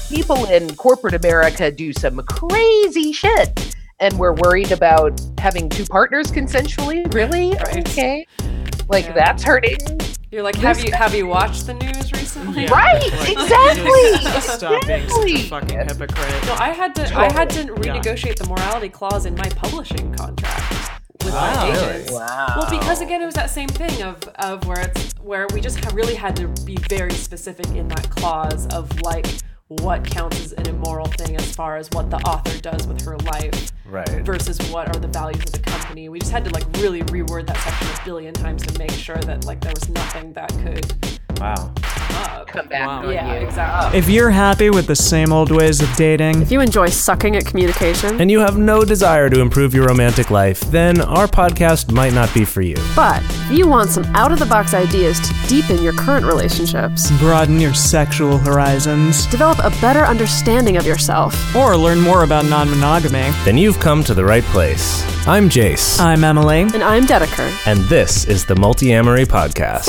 people in corporate America do some crazy shit, and we're worried about having two partners consensually. Really? Right. Okay. Like, that's hurting. You're like, have you watched the news recently? Yeah. Right, Like, exactly. just stop being such a Exactly. fucking hypocrite. No, I had to renegotiate the morality clause in my publishing contract with my agents. Wow. Well, because again, it was that same thing of where we just really had to be very specific in that clause of like what counts as an immoral thing as far as what the author does with her life versus what are the values of the company. We just had to like really reword that section a billion times to make sure that like there was nothing that could Come back on yeah, you. exactly. If you're happy with the same old ways of dating, If you enjoy sucking at communication, and you have no desire to improve your romantic life, then our podcast might not be for you. but if you want some out-of-the-box ideas to deepen your current relationships, broaden your sexual horizons, develop a better understanding of yourself, or learn more about non-monogamy, Then you've come to the right place. I'm Jace, I'm Emily. and I'm Dedeker. and this is the Multi-Amory Podcast.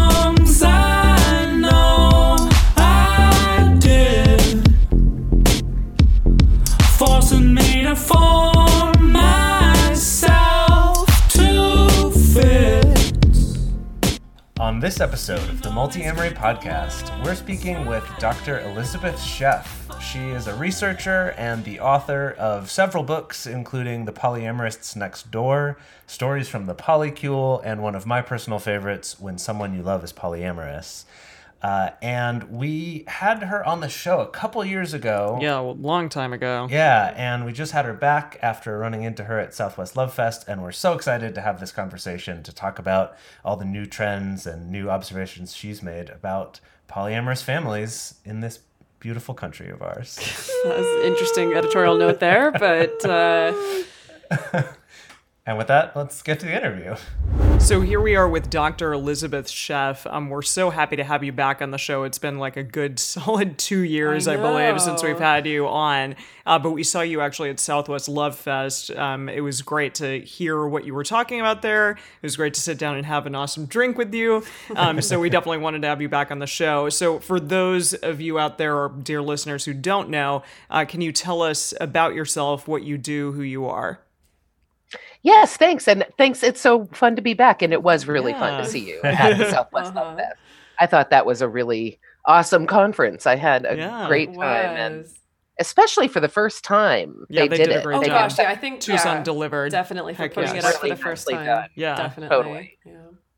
Forcing me to form myself to fit. On this episode of the Multi-Amory Podcast, we're speaking with Dr. Elizabeth Sheff. She is a researcher and the author of several books, including The Polyamorists Next Door, Stories from the Polycule, and one of my personal favorites, When Someone You Love is Polyamorous. And we had her on the show a couple years ago. Yeah, a long time ago. Yeah, and we just had her back after running into her at Southwest Love Fest, and we're so excited to have this conversation to talk about all the new trends and new observations she's made about polyamorous families in this beautiful country of ours. That was an interesting editorial note there, but And with that, let's get to the interview. So here we are with Dr. Elizabeth Sheff. We're so happy to have you back on the show. It's been like a good solid 2 years, I believe, since we've had you on. But we saw you actually at Southwest Love Fest. It was great to hear what you were talking about there. It was great to sit down and have an awesome drink with you. So we definitely wanted to have you back on the show. So for those of you out there, or dear listeners who don't know, can you tell us about yourself, what you do, who you are? Yes, thanks. And thanks. It's so fun to be back. And it was really fun to see you at the Southwest Love Fest. I thought that was a really awesome conference. I had a great time. And especially for the first time, Yeah, they did it. great oh job. gosh, yeah, I think Tucson delivered. definitely for Heck putting yes. it up for the Really first nicely time. done. Yeah, Definitely. totally. Yeah.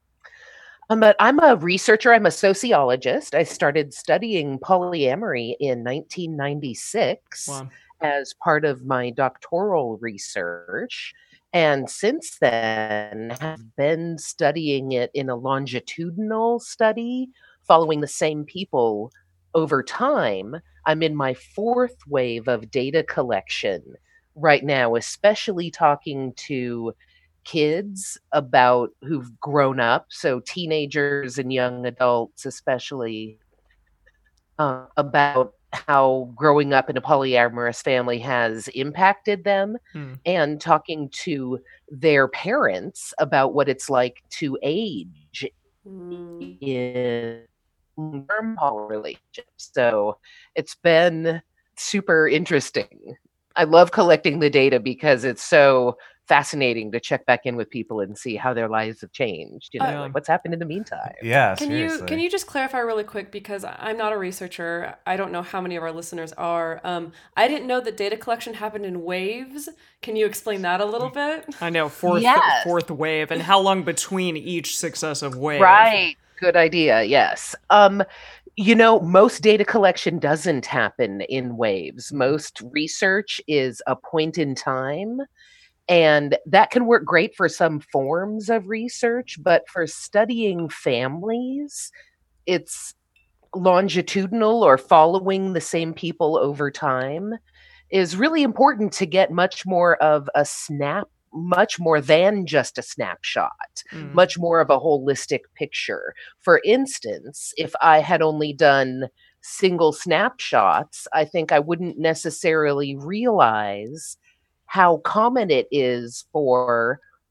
But I'm a researcher. I'm a sociologist. I started studying polyamory in 1996 Wow. as part of my doctoral research. And since then, have been studying it in a longitudinal study, following the same people over time. I'm in my fourth wave of data collection right now, especially talking to kids about who've grown up, so teenagers and young adults, especially about how growing up in a polyamorous family has impacted them, and talking to their parents about what it's like to age in long-term poly relationships. So it's been super interesting. I love collecting the data because it's so fascinating to check back in with people and see how their lives have changed. You know, like what's happened in the meantime. Yeah, Can you just clarify really quick, because I'm not a researcher. I don't know how many of our listeners are. I didn't know that data collection happened in waves. Can you explain that a little bit? I know, fourth wave, and how long between each successive wave. Right. Good idea. Yes. You know, most data collection doesn't happen in waves. Most research is a point in time. And that can work great for some forms of research, but for studying families, it's longitudinal, or following the same people over time, is really important to get much more of a much more than just a snapshot, much more of a holistic picture. For instance, if I had only done single snapshots, I think I wouldn't necessarily realize how common it is for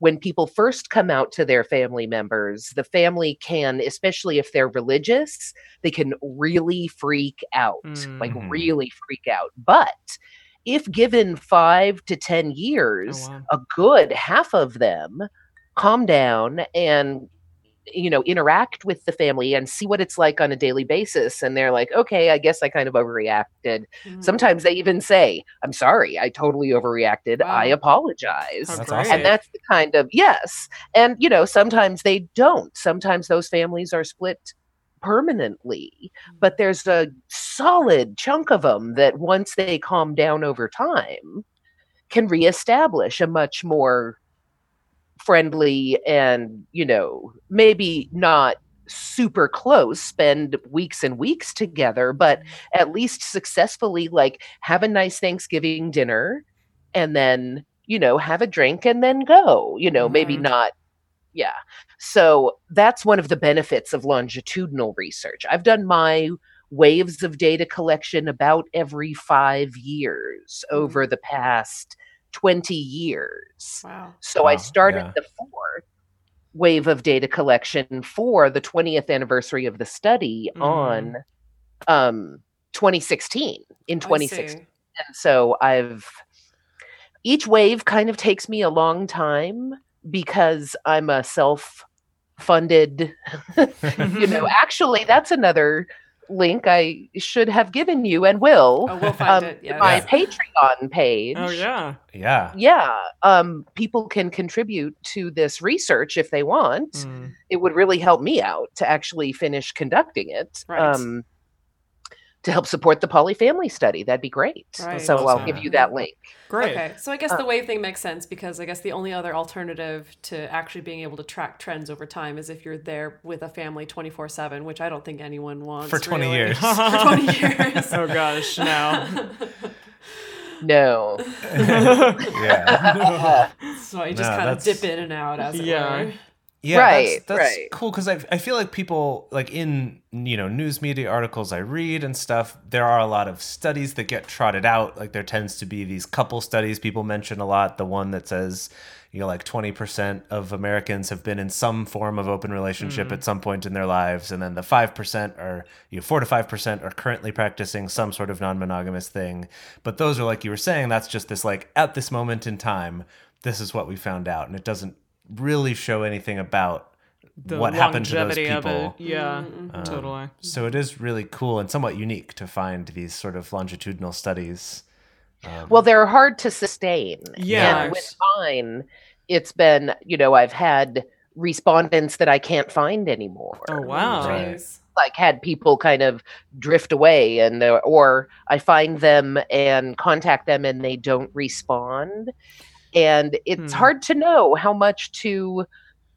when people first come out to their family members, the family can, especially if they're religious, they can really freak out, like really freak out. But if given 5 to 10 years, a good half of them calm down and interact with the family and see what it's like on a daily basis. And they're like, okay, I guess I kind of overreacted. Sometimes they even say, I'm sorry, I totally overreacted. Wow. I apologize. That's great. awesome. And that's the kind of, yes. And, sometimes they don't. Sometimes those families are split permanently, but there's a solid chunk of them that once they calm down over time can reestablish a much more friendly and, maybe not super close, spend weeks and weeks together, but at least successfully have a nice Thanksgiving dinner and then, have a drink and then go, maybe not. Yeah. So that's one of the benefits of longitudinal research. I've done my waves of data collection about every 5 years over the past 20 years. Wow. So I started the 4th wave of data collection for the 20th anniversary of the study on 2016, in 2016. And so each wave kind of takes me a long time, because I'm a self-funded, actually, that's another link I should have given you and will. Oh, we'll find it. Yeah. My Patreon page. Oh, yeah. Yeah. Yeah. People can contribute to this research if they want. It would really help me out to actually finish conducting it. Right. To help support the polyfamily study. That'd be great. Right. So Awesome. I'll give you that link. Great. Okay, so I guess the wave thing makes sense because I guess the only other alternative to actually being able to track trends over time is if you're there with a family 24/7, which I don't think anyone wants. For 20 really. years. For 20 years. Oh, gosh, no. No. Yeah. So you just No, kind of that's- dip in and out as it were. Yeah, Right, that's right. cool because I feel like people in news media articles I read and stuff, there are a lot of studies that get trotted out. Like there tends to be these couple studies people mention a lot. The one that says 20% of Americans have been in some form of open relationship at some point in their lives, and then the 5% are 4 to 5% are currently practicing some sort of non-monogamous thing. But those are, like you were saying, that's just this at this moment in time, this is what we found out, and it doesn't really show anything about The what happened to those longevity of people. it. Yeah, totally. So it is really cool and somewhat unique to find these sort of longitudinal studies. Well, they're hard to sustain. Yeah. And with mine, it's been, I've had respondents that I can't find anymore. Oh, wow. Right. Jeez. Had people kind of drift away or I find them and contact them and they don't respond. And it's hard to know how much to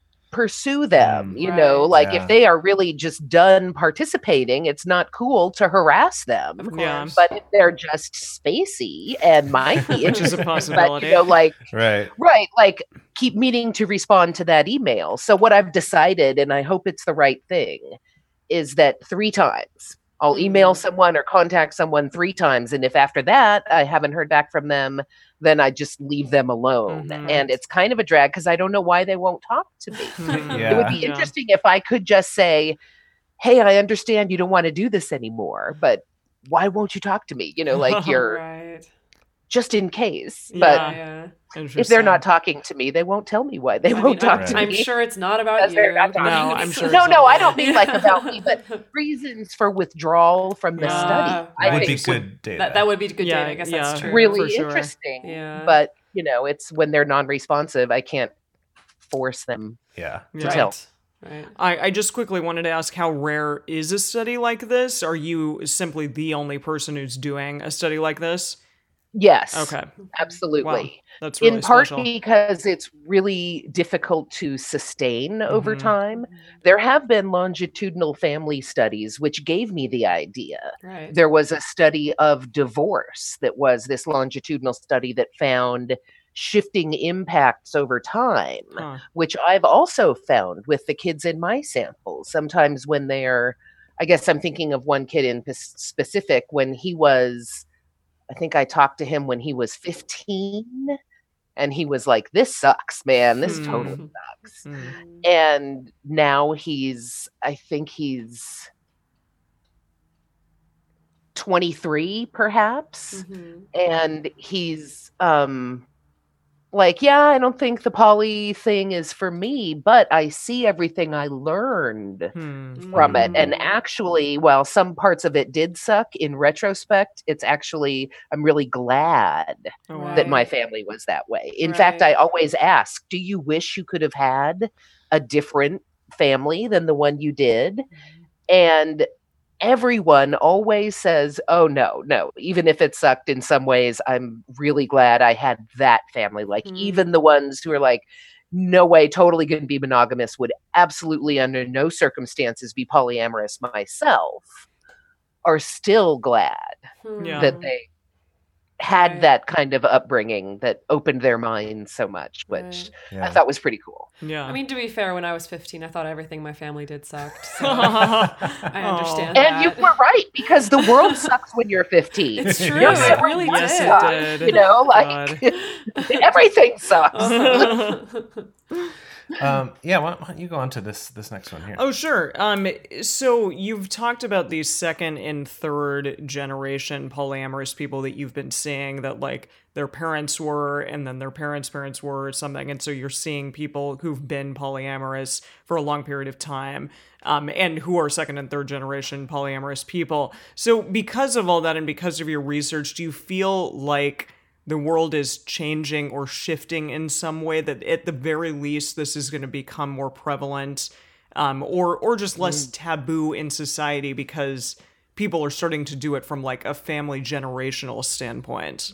pursue them, Right. if they are really just done participating, it's not cool to harass them. Of course. Yeah. But if they're just spacey and might be Which is a interested, possibility. Right. right, keep meaning to respond to that email. So what I've decided, and I hope it's the right thing, is that 3 times I'll email someone or contact someone 3 times. And if after that I haven't heard back from them, then I just leave them alone. And it's kind of a drag because I don't know why they won't talk to me. Yeah. It would be interesting if I could just say, hey, I understand you don't want to do this anymore, but why won't you talk to me? You're Right. just in case. Yeah. But Yeah. if they're not talking to me, they won't tell me why they I won't mean, talk I'm, to I'm me. sure it's not about Because you. they're not talking No, to me. I'm sure No, it's no, not I about don't mean about me, but reasons for withdrawal from the study. I Would think be good data. That would be good Yeah, data. I guess that's yeah. true. really for sure. interesting. Yeah. But it's when they're non-responsive, I can't force them Yeah. to tell. Right. I just quickly wanted to ask, how rare is a study like this? Are you simply the only person who's doing a study like this? Yes. Okay. Absolutely. Wow. That's really In part special. because it's really difficult to sustain over Mhm. time. There have been longitudinal family studies which gave me the idea. Right. There was a study of divorce that was this longitudinal study that found shifting impacts over time, Huh. which I've also found with the kids in my samples. Sometimes when I guess I'm thinking of one kid in specific when he was, I think I talked to him when he was 15, And he was like, this sucks, man. This totally sucks. And now I think he's 23 perhaps. And he's like, yeah, I don't think the poly thing is for me, but I see everything I learned from it. And actually, while some parts of it did suck, in retrospect, I'm really glad that my family was that way. In fact, I always ask, do you wish you could have had a different family than the one you did? And everyone always says, oh, no. Even if it sucked in some ways, I'm really glad I had that family. Like, even the ones who are like, no way, totally going to be monogamous, would absolutely under no circumstances be polyamorous myself, are still glad that they had that kind of upbringing that opened their minds so much, which I thought was pretty cool. Yeah. I mean, to be fair, when I was 15, I thought everything my family did sucked. So I understand that. And you were right, because the world sucks when you're 15. It's true. You're It really yes, did. it did. You know, like everything sucks. Why don't you go on to this next one here? Oh, sure. So you've talked about these second and third generation polyamorous people that you've been seeing that like their parents were, and then their parents' parents were or something. And so you're seeing people who've been polyamorous for a long period of time, and who are second and third generation polyamorous people. So because of all that and because of your research, do you feel like the world is changing or shifting in some way, that at the very least this is going to become more prevalent, or just less taboo in society because people are starting to do it from like a family generational standpoint?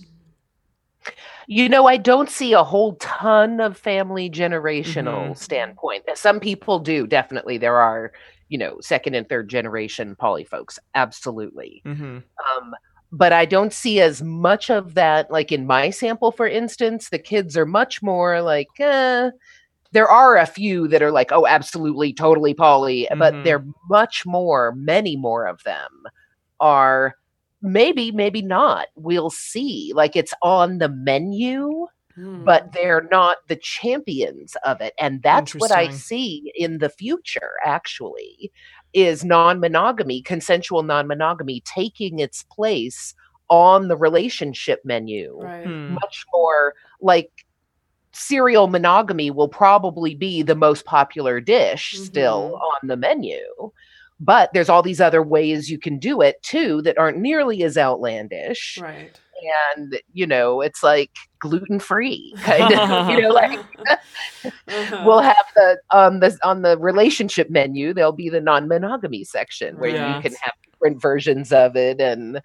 You know, I don't see a whole ton of family generational standpoint. Some people do, definitely. There are, second and third generation poly folks. Absolutely. But I don't see as much of that, like in my sample, for instance. The kids are much more like, there are a few that are like, oh, absolutely, totally poly, but they're many more of them are maybe not. We'll see. Like, it's on the menu, but they're not the champions of it. And that's what I see in the future, actually, is non-monogamy, consensual non-monogamy, taking its place on the relationship menu. Much more like serial monogamy will probably be the most popular dish still on the menu. But there's all these other ways you can do it too that aren't nearly as outlandish. Right. And, it's like gluten-free kind of, like we'll have on the relationship menu, there'll be the non-monogamy section where you can have different versions of it and,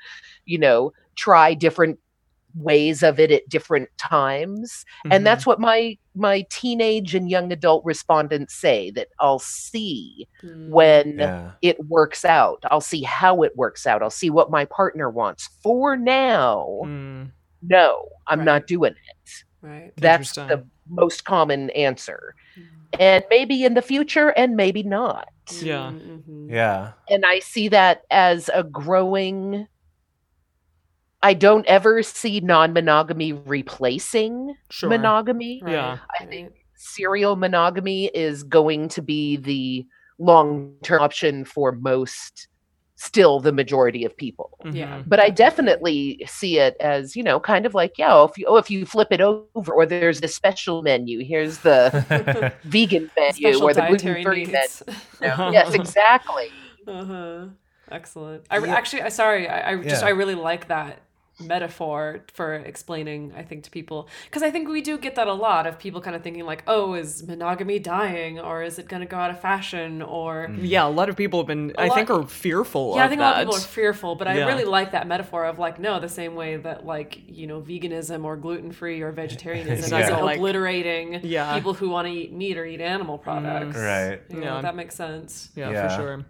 try different ways of it at different times. And that's what my teenage and young adult respondents say, that I'll see when it works out. I'll see how it works out. I'll see what my partner wants. For now, no, I'm not doing it. Right. That's the most common answer. And maybe in the future, and maybe not. Yeah. Yeah. And I see that as a growing... I don't ever see non-monogamy replacing monogamy. Yeah. I think serial monogamy is going to be the long-term option for still the majority of people. Yeah. But I definitely see it as, kind of like, if you flip it over, or there's the special menu, here's the vegan menu Special or the dietary gluten-free needs. menu. Yes, exactly. Excellent. I really like that metaphor for explaining, I think, to people, because I think we do get that a lot of people kind of thinking like, oh, is monogamy dying, or is it going to go out of fashion, or a lot of people have been are fearful of I think that. a lot of people are fearful, but I really like that metaphor of like, no, the same way that like, veganism or gluten-free or vegetarianism is obliterating people who want to eat meat or eat animal products. Right. That makes sense. For sure.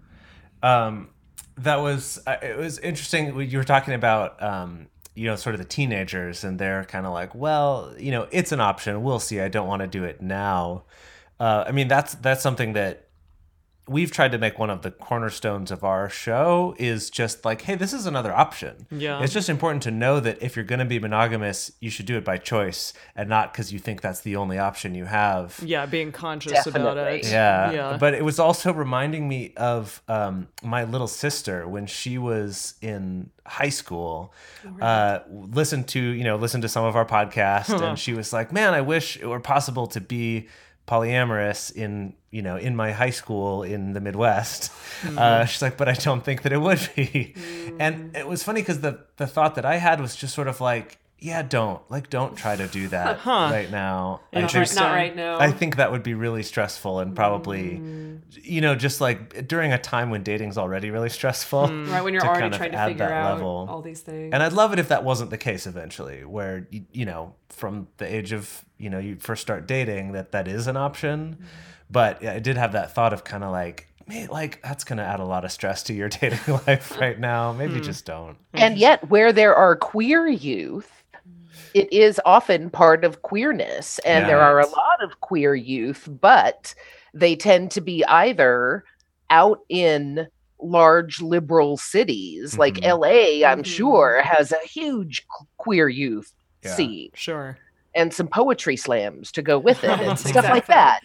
It was interesting. You were talking about sort of the teenagers, and they're kind of like, well, it's an option. We'll see. I don't want to do it now. I mean, that's something that we've tried to make one of the cornerstones of our show is just like, hey, this is another option. Yeah. It's just important to know that if you're going to be monogamous, you should do it by choice and not because you think that's the only option you have. Yeah, being conscious about Definitely. it. Yeah. But it was also reminding me of my little sister when she was in high school, listened to some of our podcast, and she was like, man, I wish it were possible to be polyamorous in my high school in the Midwest. She's like, but I don't think that it would be. And it was funny because the thought that I had was just sort of like, yeah, don't try to do that right now. Not right now. I think that would be really stressful and probably, just like during a time when dating's already really stressful. Right, when you're to already kind of trying to add figure that out level. all these things. And I'd love it if that wasn't the case eventually, where, from the age of, you first start dating, that is an option. But I did have that thought of kind of like, man, like that's going to add a lot of stress to your dating life right now. Maybe just don't. And yet, where there are queer youth, it is often part of queerness. And there are a lot of queer youth, but they tend to be either out in large liberal cities, like LA, I'm sure, has a huge queer youth scene. Sure. And some poetry slams to go with it and stuff like that,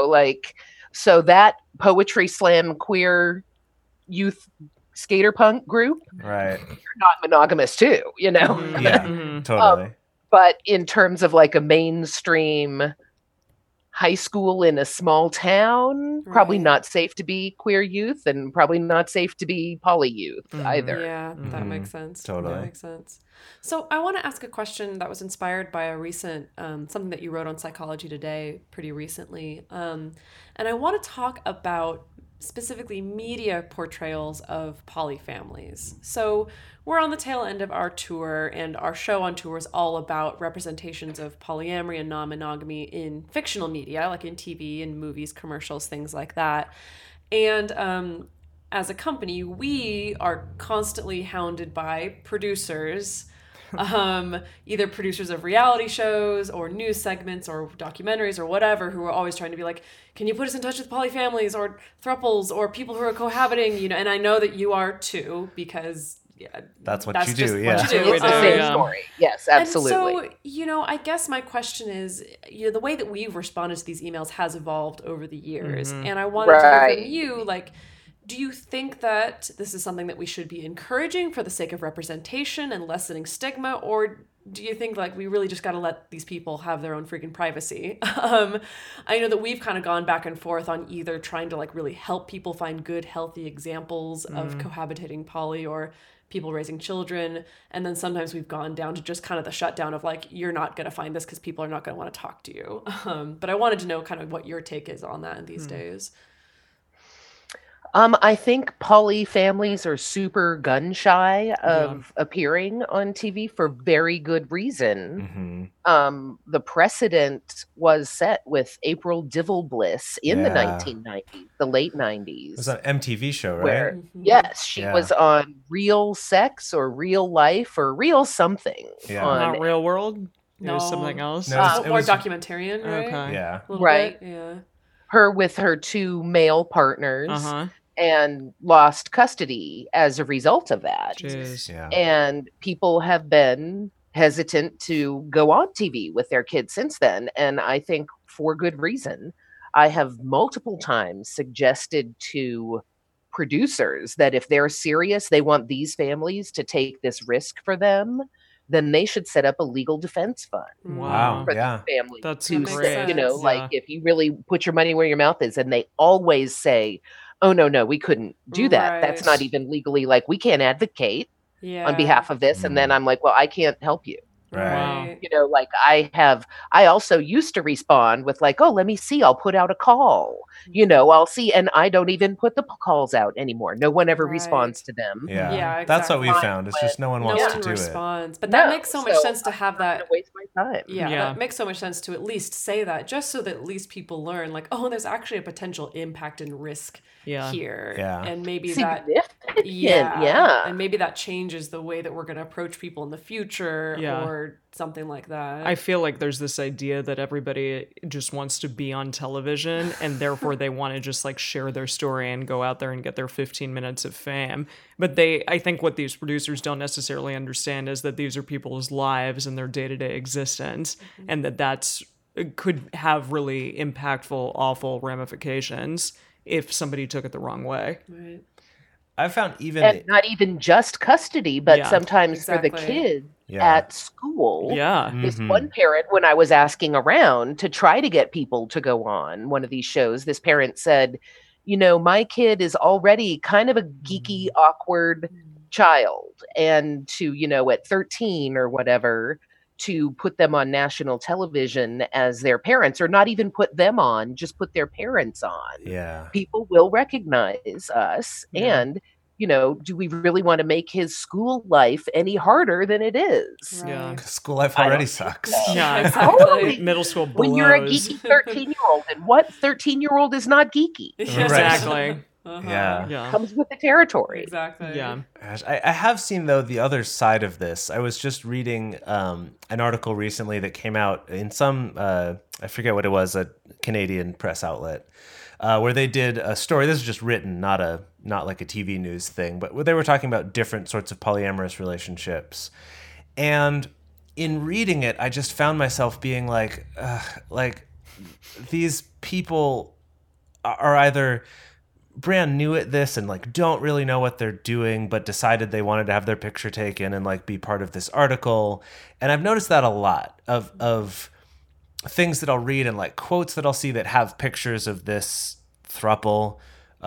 so that poetry slam queer youth skater punk group, Right. you're not monogamous too, Yeah, totally. But in terms of like a mainstream high school in a small town, probably not safe to be queer youth and probably not safe to be poly youth either. Yeah, that makes sense. Totally. That makes sense. So I want to ask a question that was inspired by a recent, something that you wrote on Psychology Today pretty recently. And I want to talk about specifically media portrayals of poly families. So we're on the tail end of our tour, and our show on tour is all about representations of polyamory and non-monogamy in fictional media, like in TV and movies, commercials, things like that. And as a company, we are constantly hounded by producers, either producers of reality shows or news segments or documentaries or whatever, who are always trying to be like, can you put us in touch with poly families or thruples or people who are cohabiting, and I know that you are too, because that's what that's you just do. what Yeah. you do. It's the same story. Yes, absolutely. And so, I guess my question is, the way that we've responded to these emails has evolved over the years. And I wanted to hear from you, like, do you think that this is something that we should be encouraging for the sake of representation and lessening stigma, or do you think like we really just got to let these people have their own freaking privacy? I know that we've kind of gone back and forth on either trying to like really help people find good, healthy examples of cohabitating poly or people raising children, and then sometimes we've gone down to just kind of the shutdown of like, you're not going to find this because people are not going to want to talk to you. But I wanted to know kind of what your take is on that in these days. I think poly families are super gun shy of appearing on TV for very good reason. The precedent was set with April Divilbliss in the 1990s, the late 90s. It was an MTV show, right? Where, yes, she was on Real Sex or Real Life or Real something. Yeah. On, Not Real World? It was No. something else? No, More documentarian, right? Okay. Yeah. A little Right. bit, yeah. her with her two male partners. And lost custody as a result of that. Jeez. Yeah. And people have been hesitant to go on TV with their kids since then. And I think for good reason. I have multiple times suggested to producers that if they're serious, they want these families to take this risk for them, then they should set up a legal defense fund. Wow. For Yeah. these families. That's to great. say, Yeah. like if you really put your money where your mouth is, and they always say, oh, no, we couldn't do that. That's Right. not even legally, like, we can't advocate on behalf of this. And then I'm like, well, I can't help you. Right. Like I also used to respond with like, oh, let me see, I'll put out a call, I'll see. And I don't even put the calls out anymore. No one ever Right. responds to them. Yeah. Yeah, That's what we exactly. found. It's just no one No wants one to do responds. But that makes so much sense to have I'm not that. gonna waste my time. Yeah, Yeah. that makes so much sense to at least say that, just so that at least people learn, like, oh, there's actually a potential impact and risk here. Yeah. And maybe that, Significant, yeah. and maybe that changes the way that we're going to approach people in the future, Yeah. or or something like that. I feel like there's this idea that everybody just wants to be on television and therefore they want to just like share their story and go out there and get their 15 minutes of fame. But I think what these producers don't necessarily understand is that these are people's lives and their day-to-day existence, and it could have really impactful, awful ramifications if somebody took it the wrong way. Right. I found and not even just custody, but Yeah, sometimes for the exactly. kids Yeah. at school. Yeah. This one parent, when I was asking around to try to get people to go on one of these shows, this parent said, you know, my kid is already kind of a geeky, awkward child. And to, you know, at 13 or whatever, to put them on national television as their parents, or not even put them on, just put their parents on. Yeah. People will recognize us. Yeah. And, you know, do we really want to make his school life any harder than it is? Yeah. School life I already don't think sucks. so. Yeah. Exactly. Middle school blows. When you're a geeky 13-year-old, and what 13-year-old is not geeky? Exactly. Yeah. Yeah. Comes with the territory. Exactly. Yeah. Gosh, I have seen, though, the other side of this. I was just reading an article recently that came out in some, I forget what it was, a Canadian press outlet, where they did a story. This is just written, not like a TV news thing, but where they were talking about different sorts of polyamorous relationships. And in reading it, I just found myself being like these people are either brand new at this and like don't really know what they're doing, but decided they wanted to have their picture taken and like be part of this article. And I've noticed that a lot of things that I'll read and like quotes that I'll see that have pictures of this throuple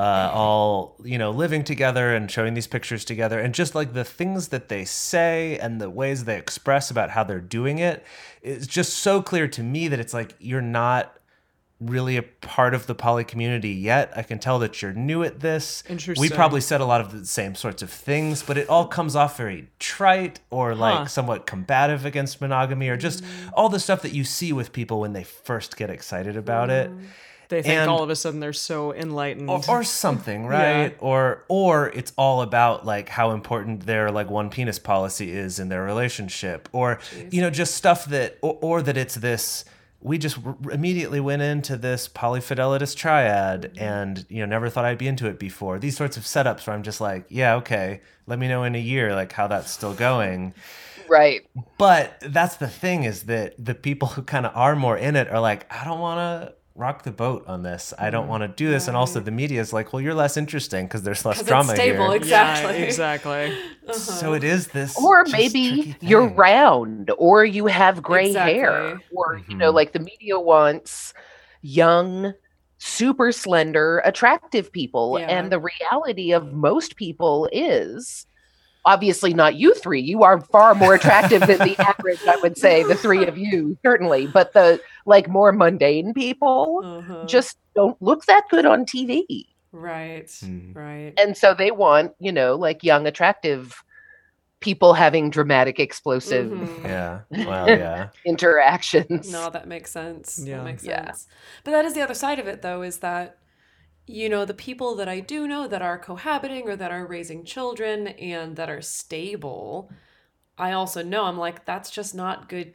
all, you know, living together and showing these pictures together, and just like the things that they say and the ways they express about how they're doing it is just so clear to me that it's like, you're not really a part of the poly community yet. I can tell that you're new at this. Interesting. We probably said a lot of the same sorts of things, but it all comes off very trite or like somewhat combative against monogamy, or just all the stuff that you see with people when they first get excited about it. They think And- all of a sudden they're so enlightened. Or something, right? Or it's all about like how important their like one penis policy is in their relationship, or you know, just stuff that or that it's this, we just immediately went into this polyfidelitous triad and, you know, never thought I'd be into it before. These sorts of setups where I'm just like, yeah, okay, let me know in a year like how that's still going. Right. But that's the thing, is that the people who kind of are more in it are like, I don't want to rock the boat on this. I don't want to do this. And also the media is like, well, you're less interesting because there's less drama it's stable, here. exactly. Yeah, exactly. So it is this. Or just maybe tricky you're thing. round, or you have gray hair, Exactly. or, you know, like the media wants young, super slender, attractive people. Yeah. And the reality of most people is, obviously not you three, you are far more attractive than the average, I would say, the three of you, certainly. But the like more mundane people just don't look that good on TV. Right. Right. And so they want, you know, like young, attractive people having dramatic, explosive Yeah. Well, yeah. interactions. No, that makes sense. Yeah. That makes Yeah. sense. But that is the other side of it, though, is that, you know, the people that I do know that are cohabiting or that are raising children and that are stable, I also know, I'm like, that's just not good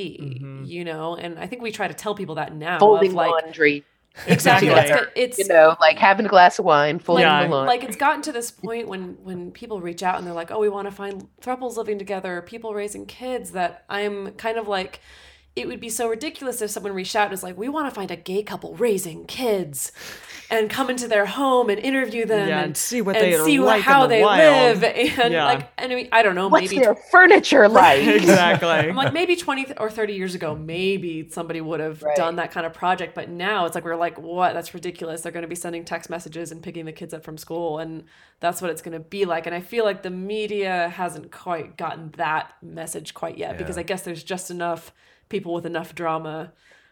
TV, you know? And I think we try to tell people that now. Folding of like, laundry. exactly. together. It's You know, like having a glass of wine, folding Yeah. the laundry. like it's gotten to this point when people reach out and they're like, oh, we want to find throuples living together, people raising kids, that I'm kind of like, it would be so ridiculous if someone reached out and was like, we want to find a gay couple raising kids and come into their home and interview them and see what they are see like how in the they wild. live. And Yeah. like, and I mean, I don't know, What's maybe their furniture like? Exactly. I'm like, maybe 20 or 30 years ago, maybe somebody would have done that kind of project. But now it's like, we're like, what? That's ridiculous. They're going to be sending text messages and picking the kids up from school. And that's what it's going to be like. And I feel like the media hasn't quite gotten that message quite yet, because I guess there's just enough people with enough drama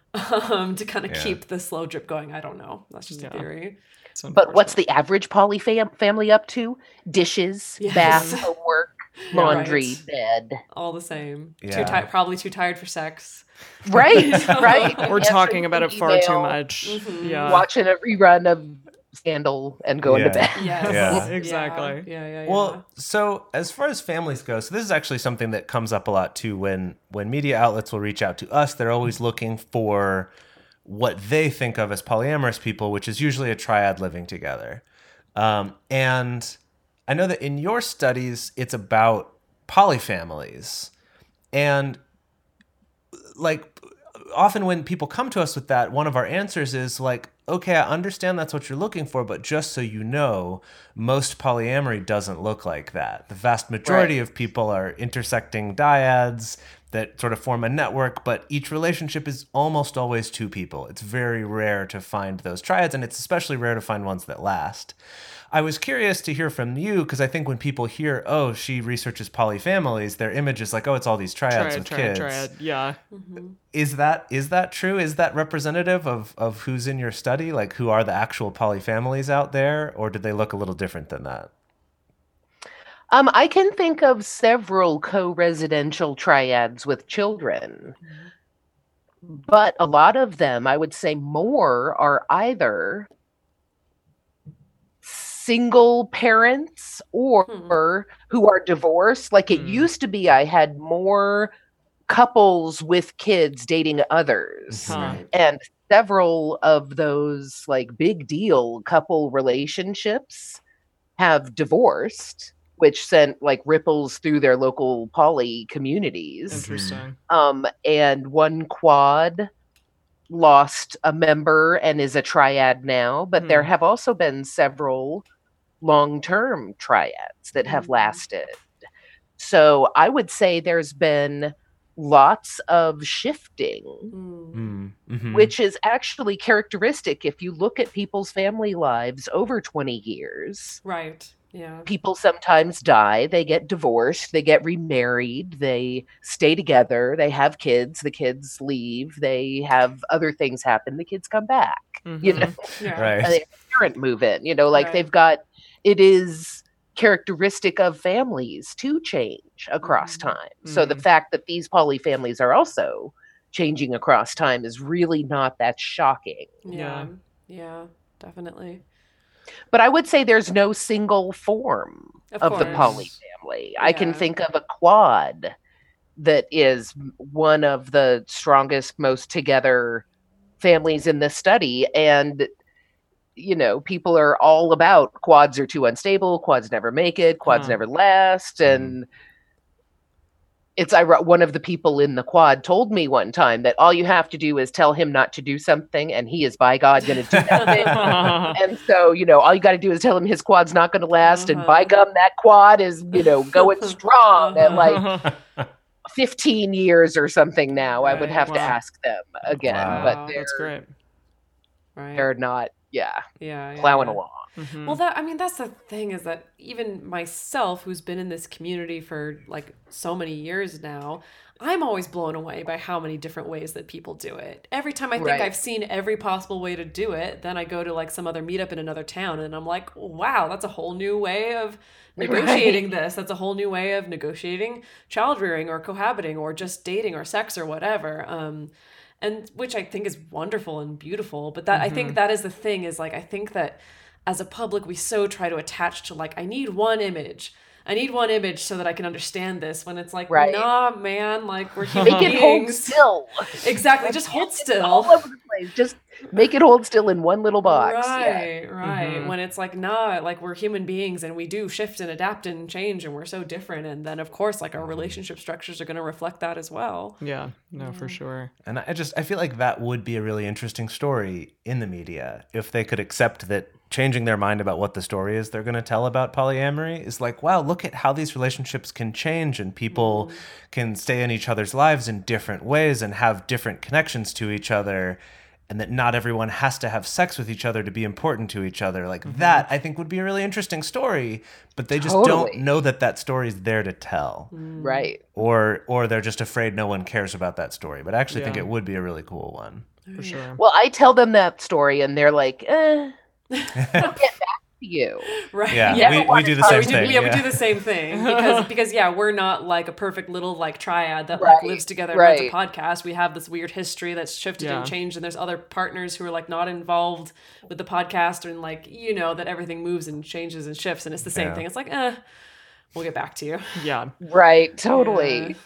to kind of keep the slow drip going. I don't know. That's just a theory. But what's the average poly family up to? Dishes, Yes. bath, homework, laundry, Right. bed. All the same. Yeah. Probably too tired for sex. Right, right. We're talking about it Answering far too email, much. Yeah. Watching a rerun of scandal and going to bed. Yes. Yeah. Exactly. Yeah. Well, so as far as families go, so this is actually something that comes up a lot too when media outlets will reach out to us. They're always looking for what they think of as polyamorous people, which is usually a triad living together. And I know that in your studies, it's about polyfamilies. And like often when people come to us with that, one of our answers is like, okay, I understand that's what you're looking for, but just so you know, most polyamory doesn't look like that. The vast majority of people are intersecting dyads that sort of form a network, but each relationship is almost always two people. It's very rare to find those triads, and it's especially rare to find ones that last. I was curious to hear from you, because I think when people hear, oh, she researches polyfamilies, their image is like, oh, it's all these triads with kids. Yeah. Is that true? Is that representative of who's in your study? Like, who are the actual polyfamilies out there, or did they look a little different than that? I can think of several co-residential triads with children, but a lot of them, I would say more, are either single parents or who are divorced. Like it used to be, I had more couples with kids dating others, and several of those like big deal couple relationships have divorced, which sent like ripples through their local poly communities. Interesting. And one quad lost a member and is a triad now, but there have also been several long-term triads that have lasted. So I would say there's been lots of shifting, which is actually characteristic if you look at people's family lives over 20 years. Right. Yeah. People sometimes die, they get divorced, they get remarried, they stay together, they have kids, the kids leave, they have other things happen, the kids come back, you know, Right. and the parent move in, you know, like they've got, it is characteristic of families to change across time. So the fact that these poly families are also changing across time is really not that shocking. Yeah, definitely. But I would say there's no single form of the poly family. I can Yeah. think of a quad that is one of the strongest, most together families in this study. And, you know, people are all about quads are too unstable, quads never make it, quads never last. And it's one of the people in the quad told me one time that all you have to do is tell him not to do something and he is by God going to do that thing. And so, you know, all you got to do is tell him his quad's not going to last, and by gum, that quad is, you know, going strong at like 15 years or something now. I would have to ask them again, but That's great. they're not Yeah. plowing along. Well, that's the thing, is that even myself, who's been in this community for like so many years now, I'm always blown away by how many different ways that people do it. Every time I think I've seen every possible way to do it, then I go to like some other meetup in another town and I'm like, wow, that's a whole new way of negotiating this. That's a whole new way of negotiating child rearing or cohabiting or just dating or sex or whatever. And which I think is wonderful and beautiful. But that I think that is the thing, is like, I think that as a public, we so try to attach to like, I need one image so that I can understand this, when it's like, nah, man, like we're human beings. Make it hold still. Exactly. Just hold still. All over the place. Just make it hold still in one little box. Right. When it's like, nah, like we're human beings and we do shift and adapt and change and we're so different. And then of course, like our relationship structures are going to reflect that as well. Yeah, no, for sure. And I feel like that would be a really interesting story in the media if they could accept that changing their mind about what the story is they're going to tell about polyamory is like, wow, look at how these relationships can change and people can stay in each other's lives in different ways and have different connections to each other, and that not everyone has to have sex with each other to be important to each other. Like that, I think, would be a really interesting story, but they just don't know that story is there to tell. Right. Or they're just afraid no one cares about that story. But I actually think it would be a really cool one. For sure. Well, I tell them that story and they're like, I'll get back you. Right. Yeah, we do the same thing. We do the same thing because we're not like a perfect little like triad that Right, like lives together and runs a right. podcast. We have this weird history that's shifted and changed, and there's other partners who are like not involved with the podcast, and like that everything moves and changes and shifts, and it's the same thing. It's like we'll get back to you. Yeah. Right, totally.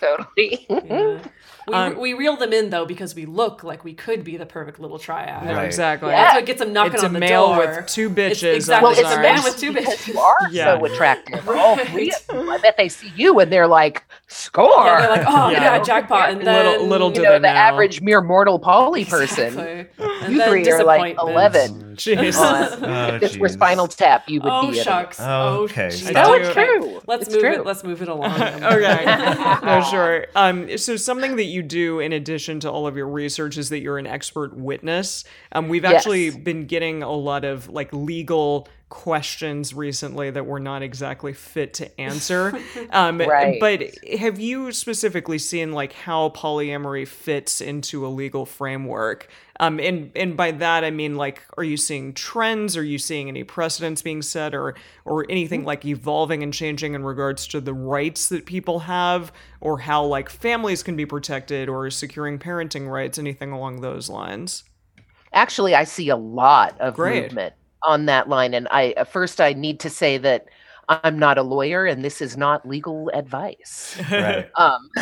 We reel them in though because we look like we could be the perfect little triad. No, Right. exactly. That's what gets them knocking It's on a the male door. with two bitches. Exactly. on Well, his it's a arm. man man with two because bitches. you are Yeah. so attractive. Right. All three of them. I bet they see you and they're like, score. Yeah, they're like, oh Yeah. yeah, jackpot, and then Little you do know, they the know. average mere mortal poly person. Exactly. And You then three are like disappointment. 11. Jeez. If this were jeez. Spinal Tap, you would Oh be shucks. Oh, okay. geez. No, It's it's true. Let's It's move true. it. Let's move it along. Okay. No, sure. So something that you do in addition to all of your research is that you're an expert witness. We've Yes. actually been getting a lot of like legal questions recently that we're not exactly fit to answer. Right. But have you specifically seen like how polyamory fits into a legal framework? And by that I mean like, are you seeing trends? Are you seeing any precedents being set, or anything like evolving and changing in regards to the rights that people have, or how like families can be protected, or securing parenting rights, anything along those lines? Actually, I see a lot of Great. movement on that line. And first I need to say that I'm not a lawyer and this is not legal advice. Right.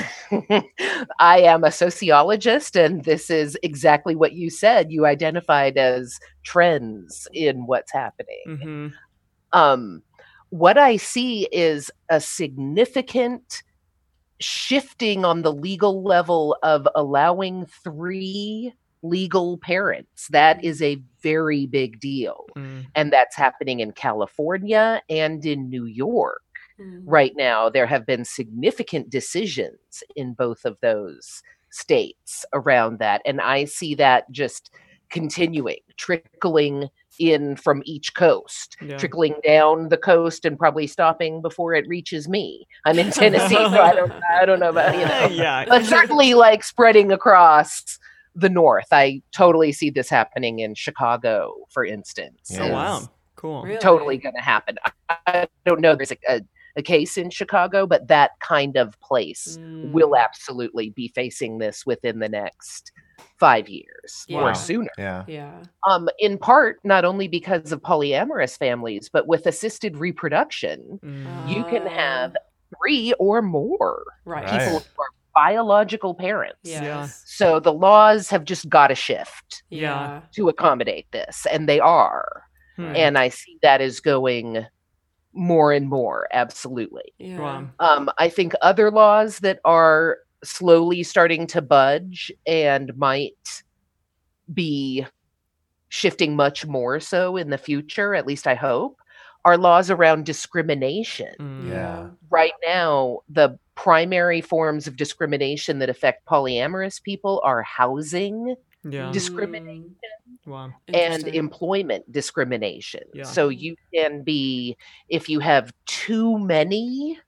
I am a sociologist, and this is exactly what you said. You identified as trends in what's happening. Mm-hmm. What I see is a significant shifting on the legal level of allowing 3 legal parents. That is a very big deal. And that's happening in California and in New York. Right now, there have been significant decisions in both of those states around that. And I see that just continuing, trickling in from each coast, trickling down the coast and probably stopping before it reaches me. I'm in Tennessee, so I don't know about, Yeah. but certainly like spreading across the north. I totally see this happening in Chicago, for instance. Yeah. Oh, is wow. Cool. Really? totally going to happen. I don't know there's a case in Chicago, but that kind of place will absolutely be facing this within the next 5 years Wow. or sooner. Yeah. Yeah. In part, not only because of polyamorous families, but with assisted reproduction, you can have 3 or more Right. people who are biological parents. Yes. So the laws have just got to shift Yeah. to accommodate this, and they are. And I see that as going more and more, absolutely. Yeah. Wow. I think other laws that are slowly starting to budge and might be shifting much more so in the future, at least I hope, are laws around discrimination. Yeah. Right now, the primary forms of discrimination that affect polyamorous people are housing Yeah. discrimination Wow. and Interesting. employment discrimination. Yeah. So you can be, if you have too many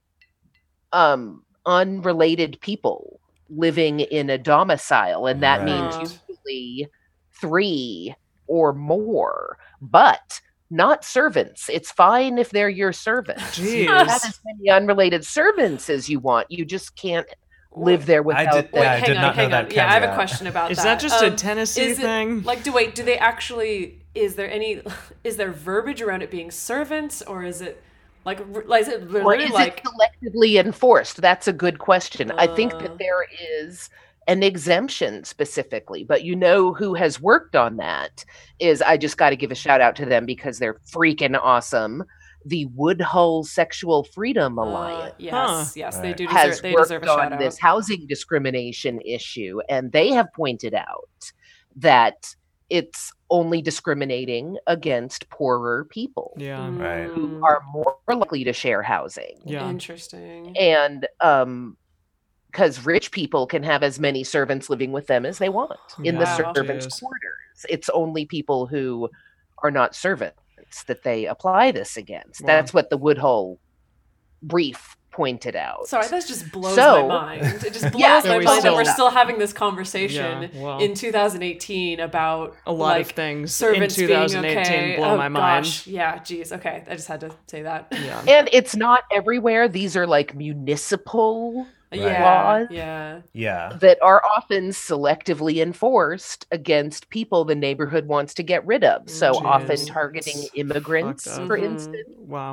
unrelated people living in a domicile, and that means Right. usually 3 or more, but not servants. It's fine if they're your servants. You can have Jeez. as many unrelated servants as you want. You just can't live there without did- them. yeah, I hang did on, not know hang that on. Yeah, I have a caveat. question about Is that. that just a Tennessee is it- thing? Like, do they actually? Is there verbiage around it being servants, or is it like is it Or literally is like it collectively enforced? That's a good question. I think that there is an exemption specifically, but you know who has worked on that is, I just got to give a shout out to them because they're freaking awesome. The Woodhull Sexual Freedom Alliance yes, yes, they Right. do has deserve. They worked deserve a shout on out. this housing discrimination issue, and they have pointed out that it's only discriminating against poorer people Yeah. Right. who are more likely to share housing. Yeah. Interesting. And because rich people can have as many servants living with them as they want in the Wow. servants' Jeez. quarters. It's only people who are not servants that they apply this against. Wow. That's what the Woodhull brief pointed out. Sorry, that just blows my mind. It just blows my mind that we're still having this conversation in 2018 about a lot of things servants in 2018 being okay. blow my mind. Gosh. Yeah, geez. Okay, I just had to say that. Yeah. And it's not everywhere. These are like municipal laws that are often selectively enforced against people the neighborhood wants to get rid of. So often targeting immigrants, for instance,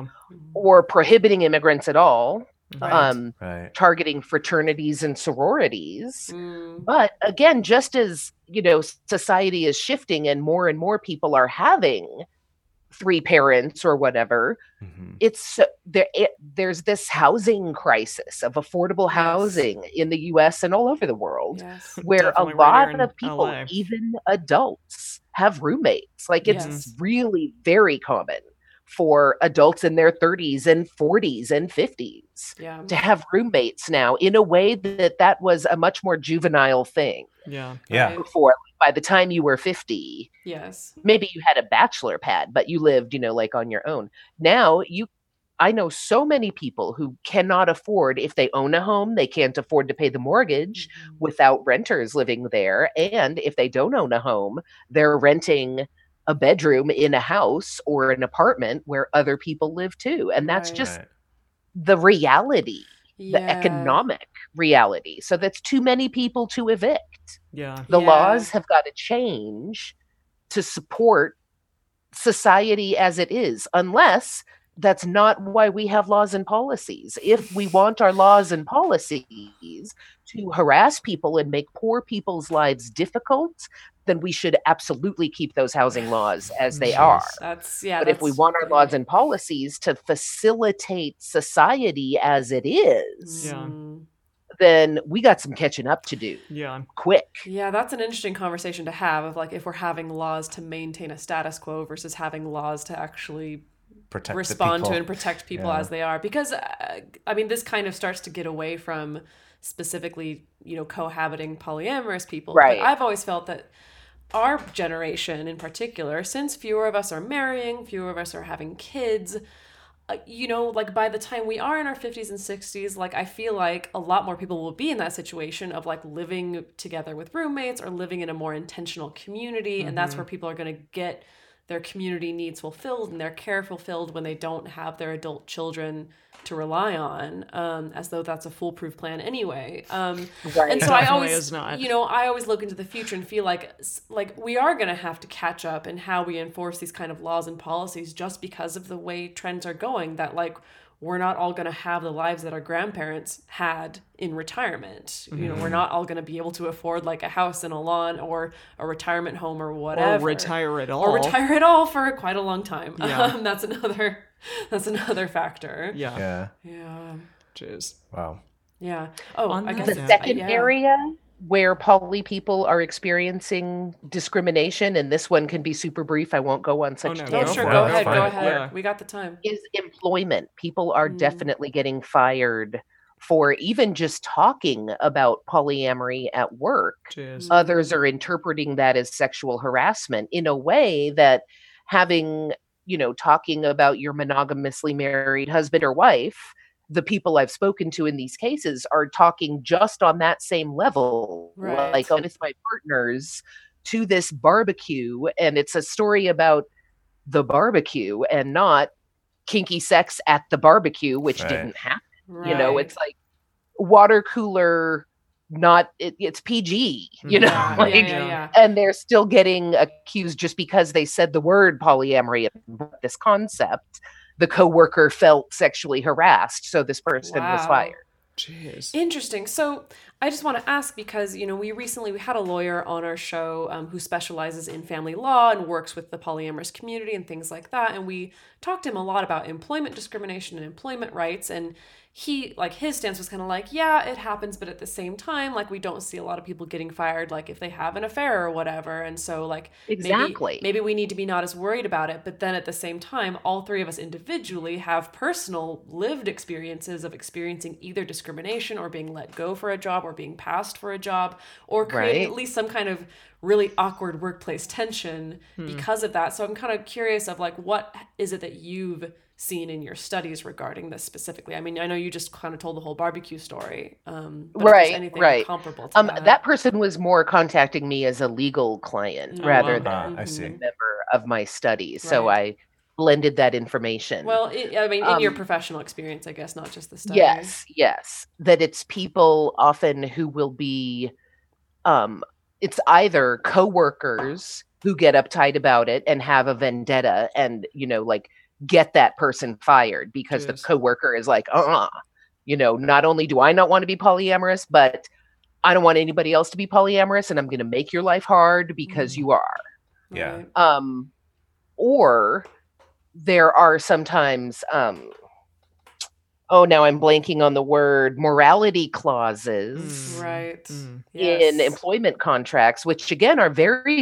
or prohibiting immigrants at all, targeting fraternities and sororities. But again, just as, you know, society is shifting and more people are having 3 parents or whatever, it's there's this housing crisis of affordable housing in the US and all over the world, where a lot of people, LA, even adults, have roommates. Like it's really very common for adults in their 30s and 40s and 50s to have roommates now, in a way that was a much more juvenile thing. Before, by the time you were 50, maybe you had a bachelor pad, but you lived, you know, like on your own. Now I know so many people who cannot afford, if they own a home, they can't afford to pay the mortgage without renters living there. And if they don't own a home, they're renting a bedroom in a house or an apartment where other people live too. And that's just the reality, the economic reality. So that's too many people to evict. The laws have got to change to support society as it is, unless that's not why we have laws and policies. If we want our laws and policies to harass people and make poor people's lives difficult, then we should absolutely keep those housing laws as they are. But if we want our laws and policies to facilitate society as it is, then we got some catching up to do. Quick. Yeah, that's an interesting conversation to have, of like, if we're having laws to maintain a status quo versus having laws to actually respond to and protect people as they are. Because I mean, this kind of starts to get away from specifically, you know, cohabiting polyamorous people. But I've always felt that our generation in particular, since fewer of us are marrying, fewer of us are having kids, you know, like by the time we are in our 50s and 60s, like I feel like a lot more people will be in that situation of like living together with roommates or living in a more intentional community. And that's where people are going to get their community needs fulfilled and their care fulfilled when they don't have their adult children to rely on, as though that's a foolproof plan anyway. And so I always, you know, I always look into the future and feel like we are going to have to catch up in how we enforce these kind of laws and policies, just because of the way trends are going, that like we're not all going to have the lives that our grandparents had in retirement. You know, we're not all going to be able to afford like a house and a lawn or a retirement home or whatever. Or retire at all. Or retire at all for quite a long time. That's another factor. Yeah. Jeez. Wow. Yeah. Oh, I guess the second area where poly people are experiencing discrimination, and this one can be super brief, I won't go on such tangents. Sure, go ahead. Yeah. We got the time. Is employment. People are definitely getting fired for even just talking about polyamory at work. Others are interpreting that as sexual harassment in a way that having, you know, talking about your monogamously married husband or wife, the people I've spoken to in these cases are talking just on that same level, like, oh, it's my partners to this barbecue. And it's a story about the barbecue and not kinky sex at the barbecue, which didn't happen. You know, it's like water cooler, it's PG, you know, and they're still getting accused just because they said the word polyamory, this concept. The coworker felt sexually harassed, so this person was fired. Jeez. Interesting. So I just want to ask, because, you know, we had a lawyer on our show who specializes in family law and works with the polyamorous community and things like that. And we talked to him a lot about employment discrimination and employment rights. And he, like, his stance was kind of like, yeah, it happens, but at the same time, like, we don't see a lot of people getting fired, like, if they have an affair or whatever. And so, like, maybe we need to be not as worried about it. But then at the same time, all three of us individually have personal lived experiences of experiencing either discrimination or being let go for a job or being passed for a job or creating at least some kind of really awkward workplace tension because of that. So I'm kind of curious of like, what is it that you've seen in your studies regarding this specifically? I mean, I know you just kind of told the whole barbecue story, but if there's anything comparable to that. That person was more contacting me as a legal client rather than I see. a member of my studies. So I blended that information. Well, I mean, in your professional experience, I guess, not just the study. Yes. That it's people often who will be, it's either coworkers who get uptight about it and have a vendetta and, like get that person fired because the coworker is like, not only do I not want to be polyamorous, but I don't want anybody else to be polyamorous, and I'm going to make your life hard because you are. Yeah. Or there are sometimes, now I'm blanking on the word, morality clauses in employment contracts, which again are very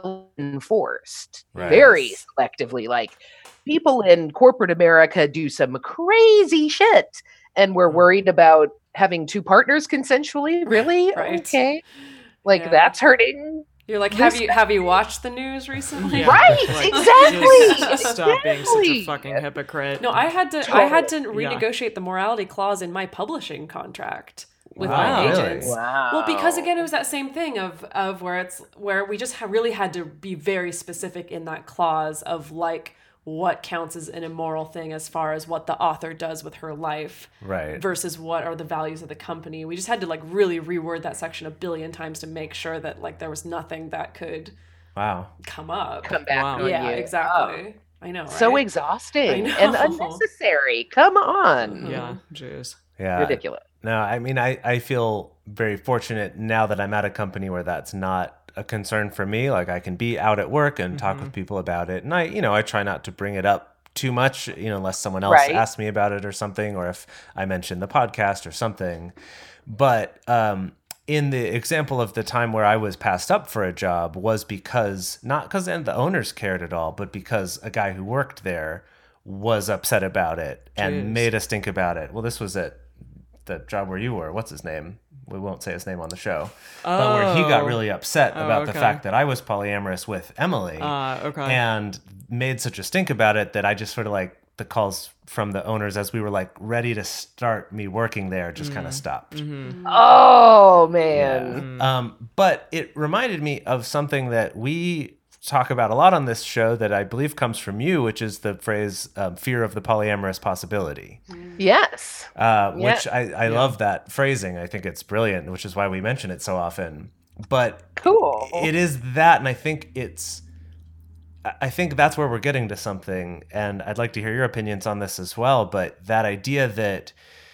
enforced, very selectively. Like, people in corporate America do some crazy shit, and we're worried about having two partners consensually. Really? Okay. Like, that's hurting. You're like, have you watched the news recently? Yeah. Right, like, exactly. Stop being such a fucking hypocrite. No, I had to renegotiate the morality clause in my publishing contract with my agents. Wow. Well, because again, it was that same thing of where we just really had to be very specific in that clause of like what counts as an immoral thing as far as what the author does with her life versus what are the values of the company. We just had to like really reword that section a billion times to make sure that like there was nothing that could come back on you. Exactly. I know, right? So exhausting and unnecessary. Come on. Yeah, jeez. Yeah. Ridiculous. No, I mean, I feel very fortunate now that I'm at a company where that's not a concern for me. Like, I can be out at work and talk with people about it. And I try not to bring it up too much, unless someone else asks me about it or something, or if I mention the podcast or something. But in the example of the time where I was passed up for a job was not because the owners cared at all, but because a guy who worked there was upset about it and made us think about it. Well, this was at the job where you were. What's his name? We won't say his name on the show. But where he got really upset about the fact that I was polyamorous with Emily. And made such a stink about it that I just sort of like the calls from the owners as we were like ready to start me working there just kind of stopped. Oh, man. Yeah. But it reminded me of something that we talk about a lot on this show that I believe comes from you, which is the phrase fear of the polyamorous possibility. Yes. Which I love that phrasing. I think it's brilliant, which is why we mention it so often. But cool. It is that, and I think that's where we're getting to something, and I'd like to hear your opinions on this as well, but that idea that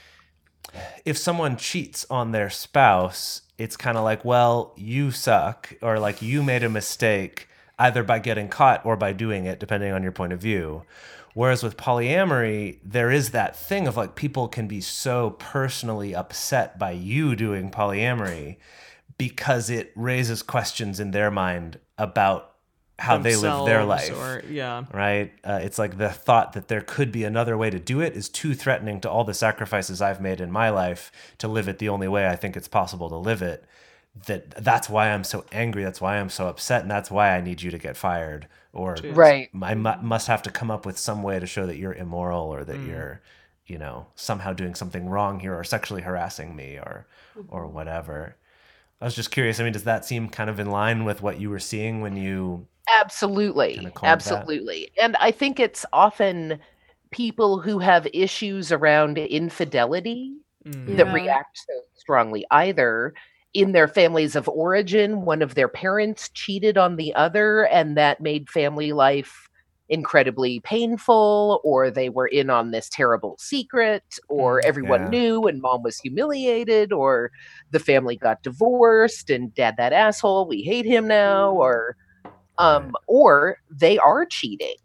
if someone cheats on their spouse, it's kind of like, well, you suck, or like you made a mistake, either by getting caught or by doing it, depending on your point of view. Whereas with polyamory, there is that thing of like people can be so personally upset by you doing polyamory because it raises questions in their mind about how they live their life. Right? It's like the thought that there could be another way to do it is too threatening to all the sacrifices I've made in my life to live it the only way I think it's possible to live it. That's why I'm so angry. That's why I'm so upset. And that's why I need you to get fired. Or I must have to come up with some way to show that you're immoral or that you're, somehow doing something wrong here or sexually harassing me or whatever. I was just curious. I mean, does that seem kind of in line with what you were seeing when you... Absolutely. And I think it's often people who have issues around infidelity that react so strongly. Either in their families of origin, one of their parents cheated on the other, and that made family life incredibly painful, or they were in on this terrible secret, or everyone knew and mom was humiliated, or the family got divorced and dad that asshole, we hate him now, or they are cheating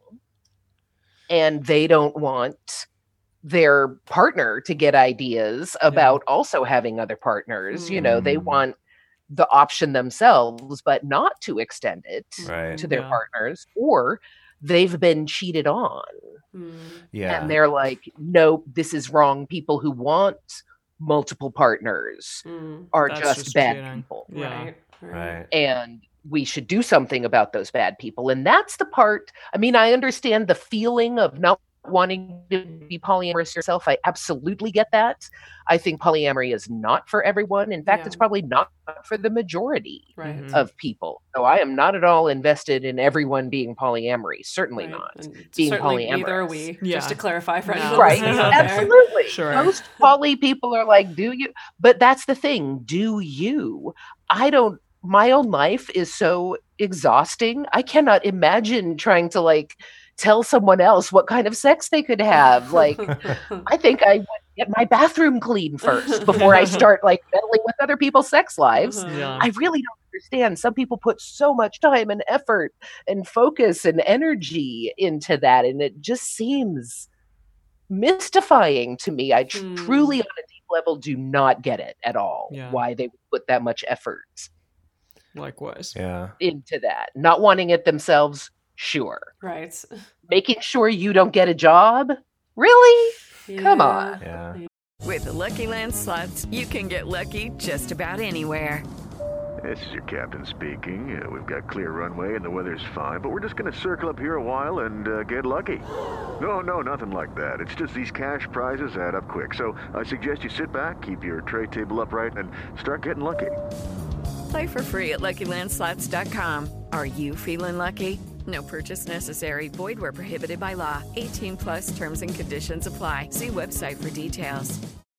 and they don't want their partner to get ideas about also having other partners. They want the option themselves, but not to extend it to their partners, or they've been cheated on. And they're like, no, this is wrong. People who want multiple partners are just bad people. Right. And we should do something about those bad people. And that's the part, I mean, I understand the feeling of not wanting to be polyamorous yourself. I absolutely get that. I think polyamory is not for everyone. In fact, it's probably not for the majority of people. So I am not at all invested in everyone being polyamory. Certainly not. And being certainly polyamorous. Neither are we. Just to clarify for anyone Right. listening out there. Absolutely. Sure. Most poly people are like, do you? But that's the thing. Do you? My own life is so exhausting. I cannot imagine trying to like tell someone else what kind of sex they could have. Like, I think I would get my bathroom clean first before I start like meddling with other people's sex lives. Yeah. I really don't understand. Some people put so much time and effort and focus and energy into that, and it just seems mystifying to me. I truly, on a deep level, do not get it at all. Why they would put that much effort. Likewise. Into that. Not wanting it themselves, sure. Right. Making sure you don't get a job? Really? Come on. Yeah. With the Lucky Land Slots, you can get lucky just about anywhere. This is your captain speaking. We've got clear runway and the weather's fine, but we're just going to circle up here a while and get lucky. No, nothing like that. It's just these cash prizes add up quick. So I suggest you sit back, keep your tray table upright, and start getting lucky. Play for free at LuckyLandSlots.com. Are you feeling lucky? No purchase necessary. Void where prohibited by law. 18+ terms and conditions apply. See website for details.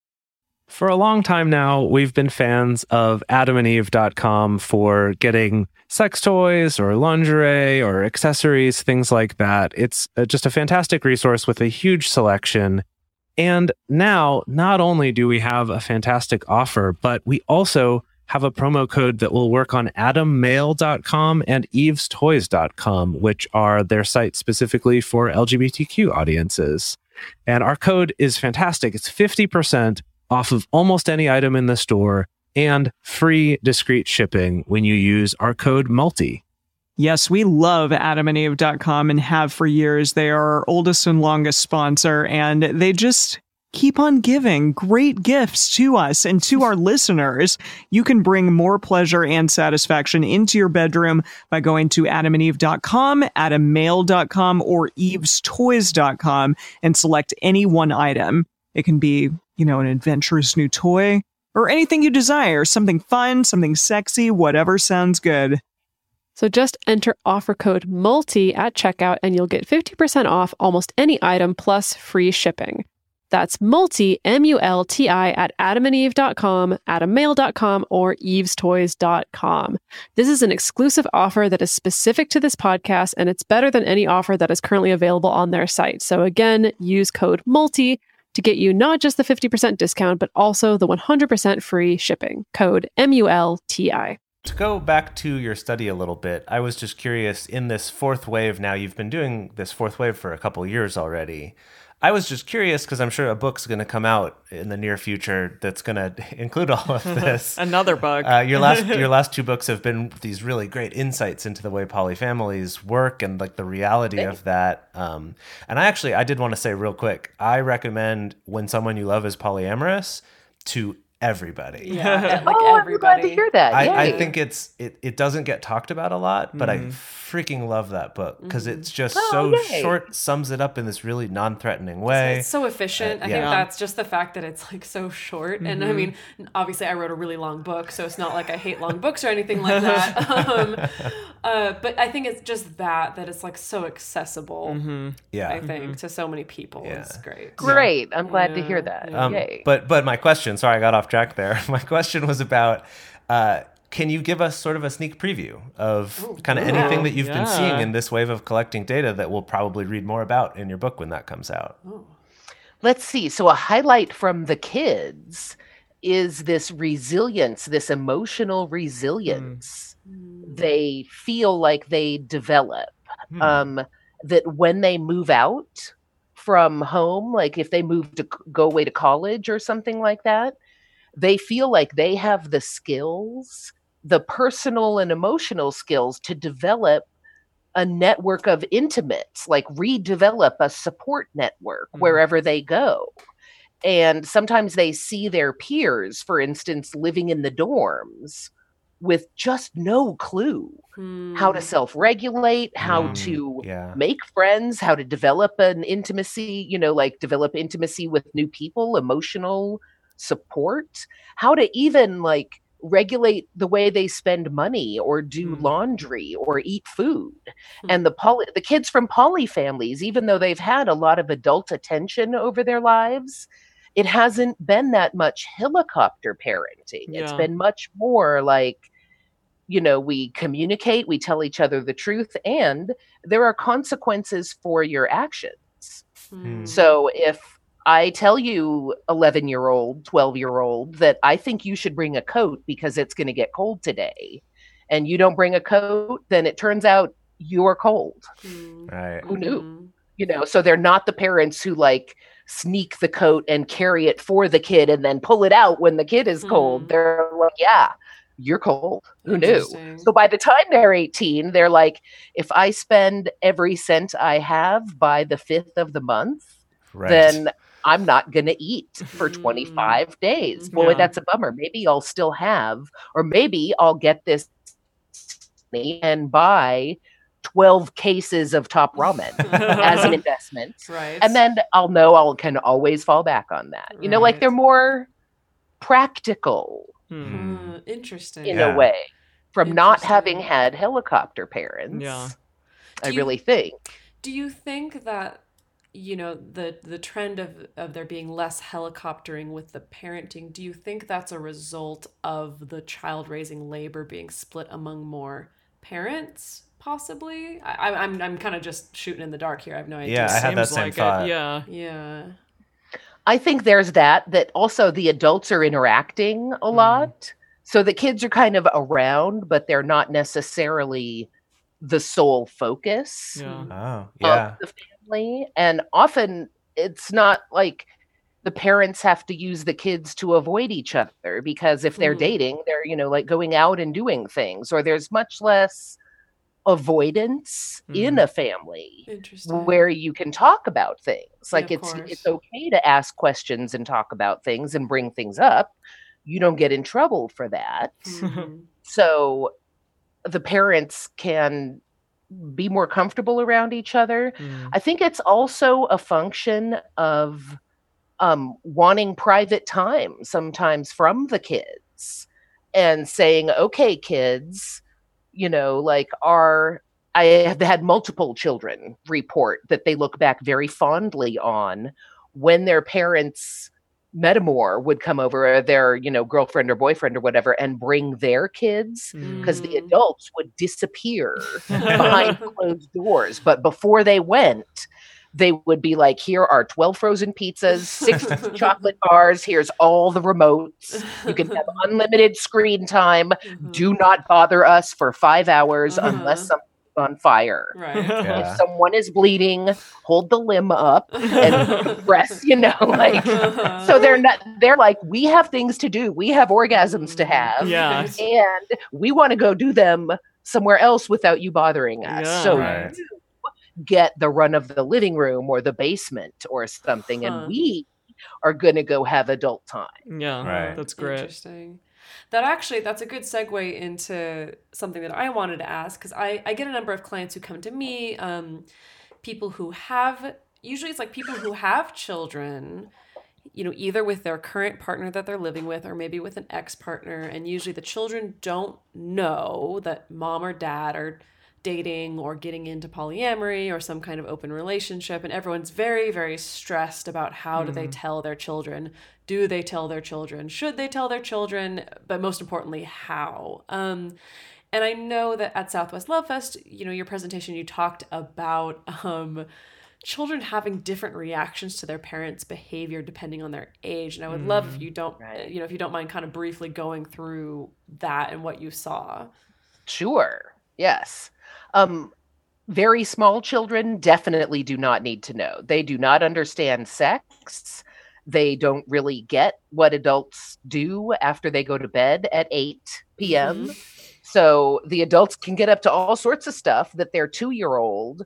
For a long time now, we've been fans of AdamandEve.com for getting sex toys or lingerie or accessories, things like that. It's just a fantastic resource with a huge selection. And now, not only do we have a fantastic offer, but we also have a promo code that will work on AdamMail.com and EvesToys.com, which are their sites specifically for LGBTQ audiences. And our code is fantastic. It's 50% off of almost any item in the store and free discreet shipping when you use our code MULTI. Yes, we love AdamandEve.com and have for years. They are our oldest and longest sponsor, and they just keep on giving great gifts to us and to our listeners. You can bring more pleasure and satisfaction into your bedroom by going to AdamandEve.com, AdamMail.com, or EvesToys.com and select any one item. It can be, an adventurous new toy or anything you desire, something fun, something sexy, whatever sounds good. So just enter offer code MULTI at checkout and you'll get 50% off almost any item plus free shipping. That's MULTI, M-U-L-T-I, at AdamandEve.com, AdamMail.com, or EvesToys.com. This is an exclusive offer that is specific to this podcast, and it's better than any offer that is currently available on their site. So again, use code MULTI to get you not just the 50% discount, but also the 100% free shipping. Code MULTI. To go back to your study a little bit, I was just curious, in this fourth wave now, you've been doing this fourth wave for a couple years already. I was just curious because I'm sure a book's going to come out in the near future that's going to include all of this. Another book. Your last two books have been these really great insights into the way polyfamilies work and like the reality of that. And I did want to say real quick, I recommend When Someone You Love Is Polyamorous to everybody. Yeah, like everybody. I'm glad to hear that. I think it doesn't get talked about a lot, but I freaking love that book because it's just short, sums it up in this really non-threatening way. It's so efficient. I think that's just the fact that it's like so short. And I mean, obviously I wrote a really long book, so it's not like I hate long books or anything like that. But I think it's just that it's like so accessible. I think to so many people. It's great. Great. I'm glad to hear that. Yay. But my question, sorry, I got off track there. My question was about, can you give us sort of a sneak preview of kind of anything that you've been seeing in this wave of collecting data that we'll probably read more about in your book when that comes out? Let's see. So a highlight from the kids is this resilience, this emotional resilience. They feel like they develop, that when they move out from home, like if they move to go away to college or something like that, they feel like they have the skills, the personal and emotional skills to develop a network of intimates, like redevelop a support network wherever they go. And sometimes they see their peers, for instance, living in the dorms with just no clue how to self-regulate, how to make friends, how to develop an intimacy, like develop intimacy with new people, emotional support, how to even like regulate the way they spend money or do laundry or eat food. And the kids from poly families, even though they've had a lot of adult attention over their lives, it hasn't been that much helicopter parenting. It's been much more like, we communicate, we tell each other the truth, and there are consequences for your actions. So if I tell you 11-year-old, 12-year-old that I think you should bring a coat because it's going to get cold today, and you don't bring a coat, then it turns out you're cold. Right. Who knew? So they're not the parents who like sneak the coat and carry it for the kid and then pull it out when the kid is cold. They're like, yeah, you're cold. Who knew? So by the time they're 18, they're like, if I spend every cent I have by the 5th of the month, then I'm not going to eat for 25 days. Boy, that's a bummer. Maybe I'll still have, or maybe I'll get this and buy 12 cases of Top Ramen as an investment. And then I'll know I can always fall back on that. Like they're more practical. Interesting. In a way, from not having had helicopter parents. I really think. Do you think that, the trend of there being less helicoptering with the parenting, do you think that's a result of the child raising labor being split among more parents? Possibly. I'm kind of just shooting in the dark here. I have no idea. Yeah, I had that same thought. Yeah. I think there's that also the adults are interacting a lot. So the kids are kind of around, but they're not necessarily the sole focus of the family. And often it's not like the parents have to use the kids to avoid each other, because if they're dating, they're, like going out and doing things, or there's much less avoidance in a family where you can talk about things. Like it's okay to ask questions and talk about things and bring things up. You don't get in trouble for that. So the parents can be more comfortable around each other. I think it's also a function of wanting private time sometimes from the kids and saying, okay, kids, I have had multiple children report that they look back very fondly on when their parents' metamor would come over, their, girlfriend or boyfriend or whatever, and bring their kids, because the adults would disappear behind closed doors. But before they went, they would be like, here are 12 frozen pizzas, 6 chocolate bars. Here's all the remotes. You can have unlimited screen time. Do not bother us for 5 hours unless something's on fire. If someone is bleeding, hold the limb up and press, so they're like, we have things to do. We have orgasms to have. And we want to go do them somewhere else without you bothering us. You get the run of the living room or the basement or something, and we are going to go have adult time. That's great. Interesting. That's a good segue into something that I wanted to ask, because I get a number of clients who come to me, people who have children, either with their current partner that they're living with, or maybe with an ex-partner, and usually the children don't know that mom or dad are dating or getting into polyamory or some kind of open relationship, and everyone's very, very stressed about how do they tell their children. Do they tell their children? Should they tell their children? But most importantly, how? And I know that at Southwest Love Fest, your presentation, you talked about children having different reactions to their parents' behavior depending on their age. And I would love if you don't, if you don't mind kind of briefly going through that and what you saw. Sure. Yes. Very small children definitely do not need to know. They do not understand sex. They don't really get what adults do after they go to bed at 8 p.m. So the adults can get up to all sorts of stuff that their 2-year-old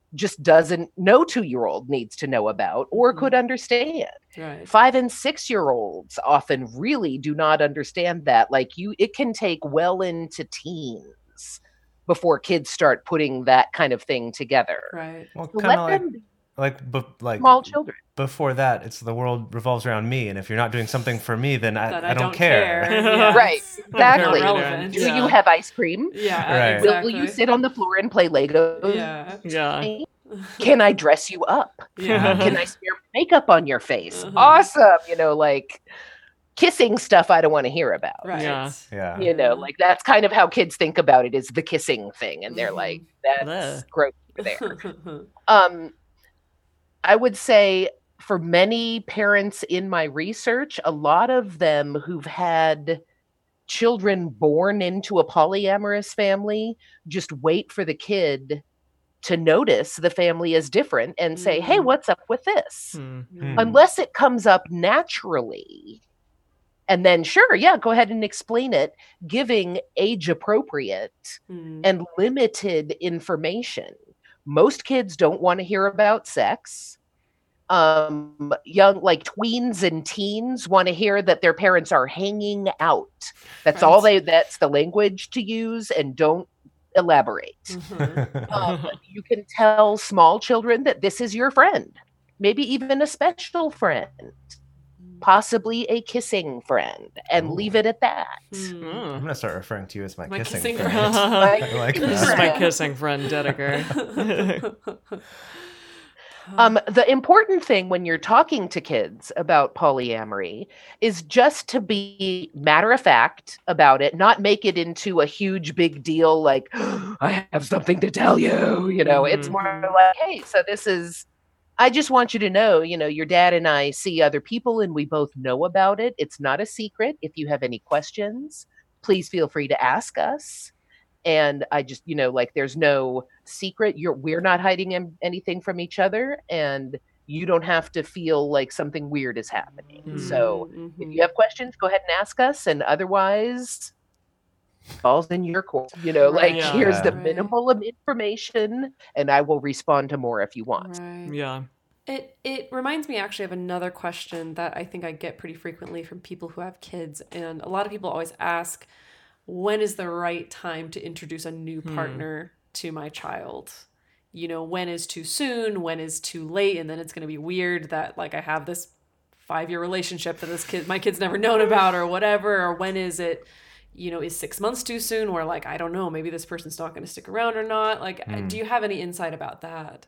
just doesn't know 2-year-old needs to know about or could understand. Right. 5 and 6-year-olds often really do not understand that. Like it can take well into teens before kids start putting that kind of thing together. Right. Well, So kind let of them be like small children. before that, it's the world revolves around me, and if you're not doing something for me, then I don't care. care. Yeah, Right, it's exactly. irrelevant. Do you have ice cream? Yeah, Right. exactly. Will you sit on the floor and play Legos? Yeah. Yeah. Can I dress you up? Yeah. Can I smear makeup on your face? Uh-huh. Awesome. like kissing stuff I don't want to hear about. Right. Yeah. Yeah. Like that's kind of how kids think about it, is the kissing thing. And they're like, that's Bleh. gross over there. I would say for many parents in my research, a lot of them who've had children born into a polyamorous family just wait for the kid to notice the family is different and say, hey, what's up with this? Unless it comes up naturally. And then, sure, yeah, go ahead and explain it, giving age appropriate and limited information. Most kids don't want to hear about sex. Young, like tweens and teens, want to hear that their parents are hanging out. That's all that's the language to use, and don't elaborate. You can tell small children that this is your friend, maybe even a special friend, possibly a kissing friend, and leave it at that. I'm gonna start referring to you as my kissing friend. friend. I like This is that. my kissing friend, Dedeker. The important thing when you're talking to kids about polyamory is just to be matter of fact about it, not make it into a huge big deal like, I have something to tell you. It's more like, hey, so this is, I just want you to know, your dad and I see other people and we both know about it. It's not a secret. If you have any questions, please feel free to ask us. And I just, there's no secret. We're not hiding anything from each other, and you don't have to feel like something weird is happening. So if you have questions, go ahead and ask us. And otherwise, balls in your court. Here's the minimal of information, and I will respond to more if you want. Right. Yeah. It reminds me actually of another question that I think I get pretty frequently from people who have kids. And a lot of people always ask, when is the right time to introduce a new partner to my child? When is too soon? When is too late? And then it's going to be weird that like I have this 5-year relationship that my kid's never known about or whatever. Or when is it, is 6 months too soon? Or like, I don't know, maybe this person's not going to stick around or not. Like, do you have any insight about that?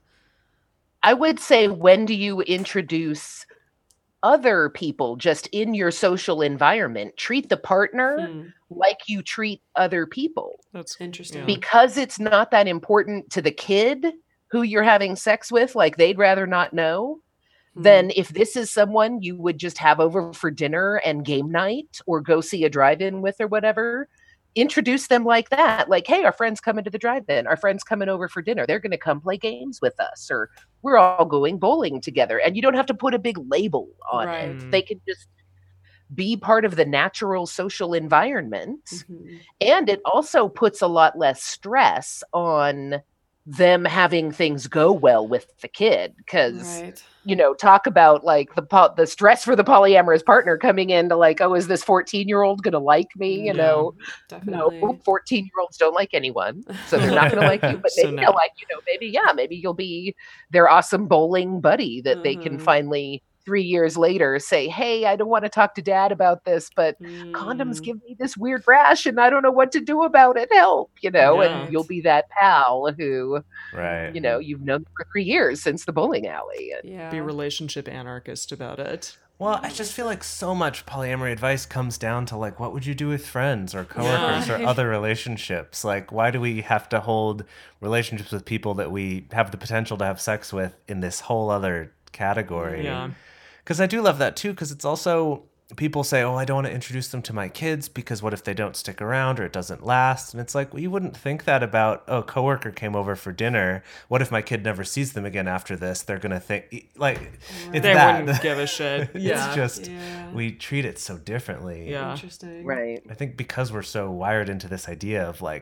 I would say, when do you introduce other people just in your social environment? Treat the partner like you treat other people. That's interesting. Because it's not that important to the kid who you're having sex with, like they'd rather not know, then if this is someone you would just have over for dinner and game night or go see a drive-in with or whatever, introduce them like that. Like, hey, our friend's coming to the drive-in. Our friend's coming over for dinner. They're going to come play games with us, or we're all going bowling together. And you don't have to put a big label on it. They can just be part of the natural social environment. And it also puts a lot less stress on them having things go well with the kid. Because, talk about like the stress for the polyamorous partner coming into like, oh, is this 14-year-old going to like me? No, 14-year-olds don't like anyone. So they're not going to like you, but maybe they'll like, maybe you'll be their awesome bowling buddy that they can finally 3 years later say, hey, I don't want to talk to dad about this, but condoms give me this weird rash and I don't know what to do about it. Help, and you'll be that pal who, you've known for 3 years since the bowling alley. And, be relationship anarchist about it. Well, I just feel like so much polyamory advice comes down to like, what would you do with friends or coworkers or other relationships? Like, why do we have to hold relationships with people that we have the potential to have sex with in this whole other category? Yeah. Because I do love that too, because it's also, people say, oh, I don't want to introduce them to my kids because what if they don't stick around or it doesn't last? And it's like, well, you wouldn't think that about, oh, a coworker came over for dinner. What if my kid never sees them again after this? They're going to think, like, it's they that. wouldn't give a shit. It's just, we treat it so differently. Yeah. Interesting. Right. I think because we're so wired into this idea of like,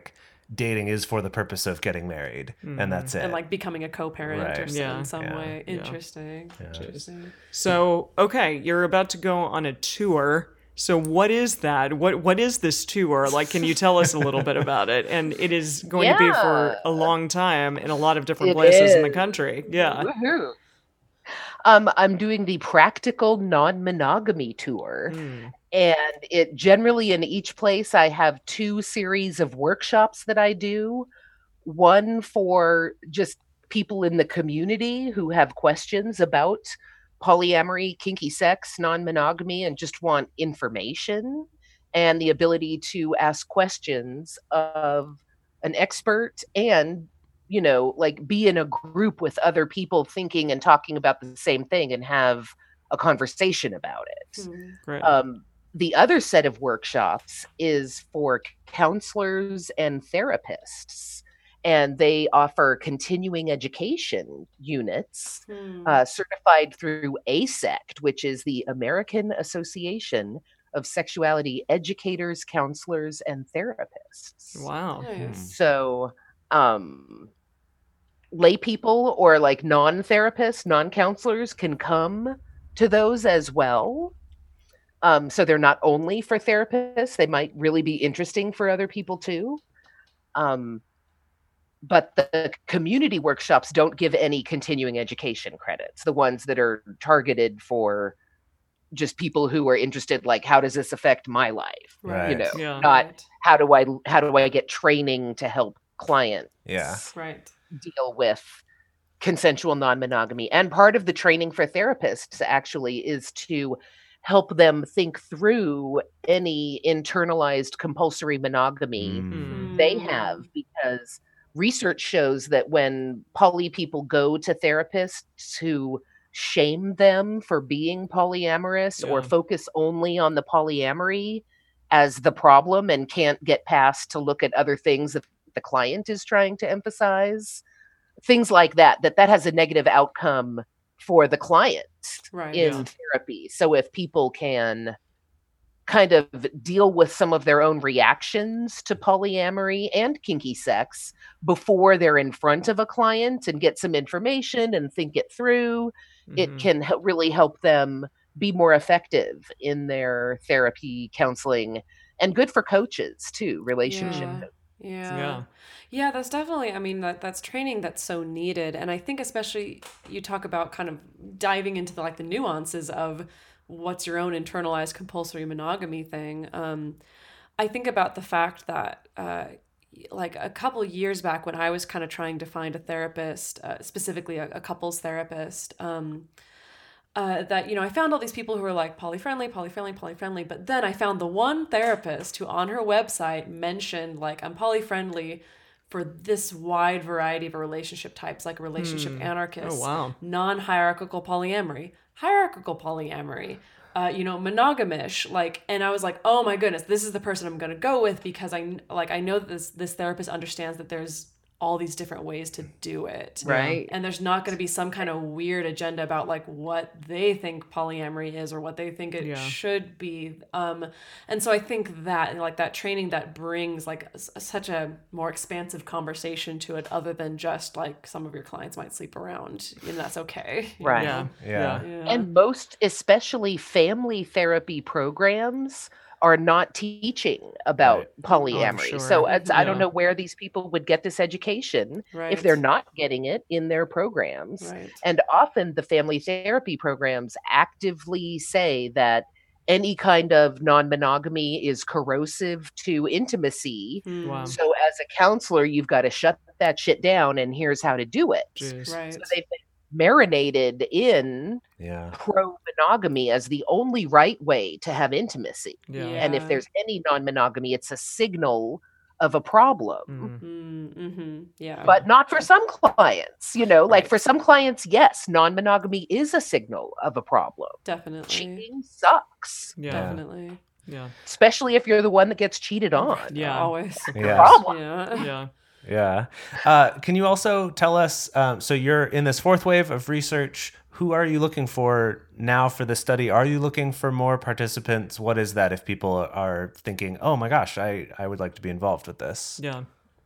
dating is for the purpose of getting married, and that's it. And like becoming a co-parent Right. or in some Yeah. way. Yeah. Interesting. Interesting. So, okay, you're about to go on a tour. So what is that? What is this tour? Like, can you tell us a little bit about it? And it is going to be for a long time in a lot of different places in the country. Yeah. Woohoo. I'm doing the Practical Non-Monogamy Tour. And it generally in each place, I have 2 series of workshops that I do. One for just people in the community who have questions about polyamory, kinky sex, non-monogamy, and just want information and the ability to ask questions of an expert and, you know, like be in a group with other people thinking and talking about the same thing and have a conversation about it. Great. The other set of workshops is for counselors and therapists, and they offer continuing education units certified through AASECT, which is the American Association of Sexuality Educators, Counselors, and Therapists. Wow. So, lay people or like non-therapists, non-counselors can come to those as well. So they're not only for therapists, they might really be interesting for other people too. But the community workshops don't give any continuing education credits. The ones that are targeted for just people who are interested, like, how does this affect my life? Right. You know, Yeah. not how do I get training to help clients Right. deal with consensual non-monogamy. And part of the training for therapists actually is to help them think through any internalized compulsory monogamy they have, because research shows that when poly people go to therapists who shame them for being polyamorous or focus only on the polyamory as the problem and can't get past to look at other things that the client is trying to emphasize, things like that has a negative outcome for the client in therapy. So if people can kind of deal with some of their own reactions to polyamory and kinky sex before they're in front of a client and get some information and think it through, it can really help them be more effective in their therapy, counseling, and good for coaches too, relationship coaches. Yeah, that's definitely, I mean, that's training that's so needed. And I think especially you talk about kind of diving into the nuances of what's your own internalized compulsory monogamy thing. I think about the fact that like a couple years back when I was kind of trying to find a therapist, specifically a couples therapist, that, you know, I found all these people who were like poly-friendly, but then I found the one therapist who on her website mentioned like, I'm poly-friendly for this wide variety of relationship types, like relationship anarchists, non-hierarchical polyamory, hierarchical polyamory, you know, monogamish, like, and I was like, oh my goodness, this is the person I'm going to go with, because I know that this therapist understands that there's all these different ways to do it. Right. And there's not going to be some kind of weird agenda about like what they think polyamory is or what they think it should be. And so I think that like that training that brings like such a more expansive conversation to it, other than just like some of your clients might sleep around, and that's okay. Right. Yeah. And most, especially family therapy programs, are not teaching about polyamory. So I don't know where these people would get this education if they're not getting it in their programs. And often the family therapy programs actively say that any kind of non-monogamy is corrosive to intimacy. Wow. So as a counselor, you've got to shut that shit down, and here's how to do it. So they've been marinated in pro-monogamy as the only right way to have intimacy. And if there's any non-monogamy, it's a signal of a problem. But not for some clients, you know, like for some clients, yes, non-monogamy is a signal of a problem. Definitely. Cheating sucks. Definitely. Especially if you're the one that gets cheated on. Always. Problem. Yeah. Can you also tell us, so you're in this fourth wave of research, who are you looking for now for the study? Are you looking for more participants? What is that if people are thinking, oh my gosh, I would like to be involved with this?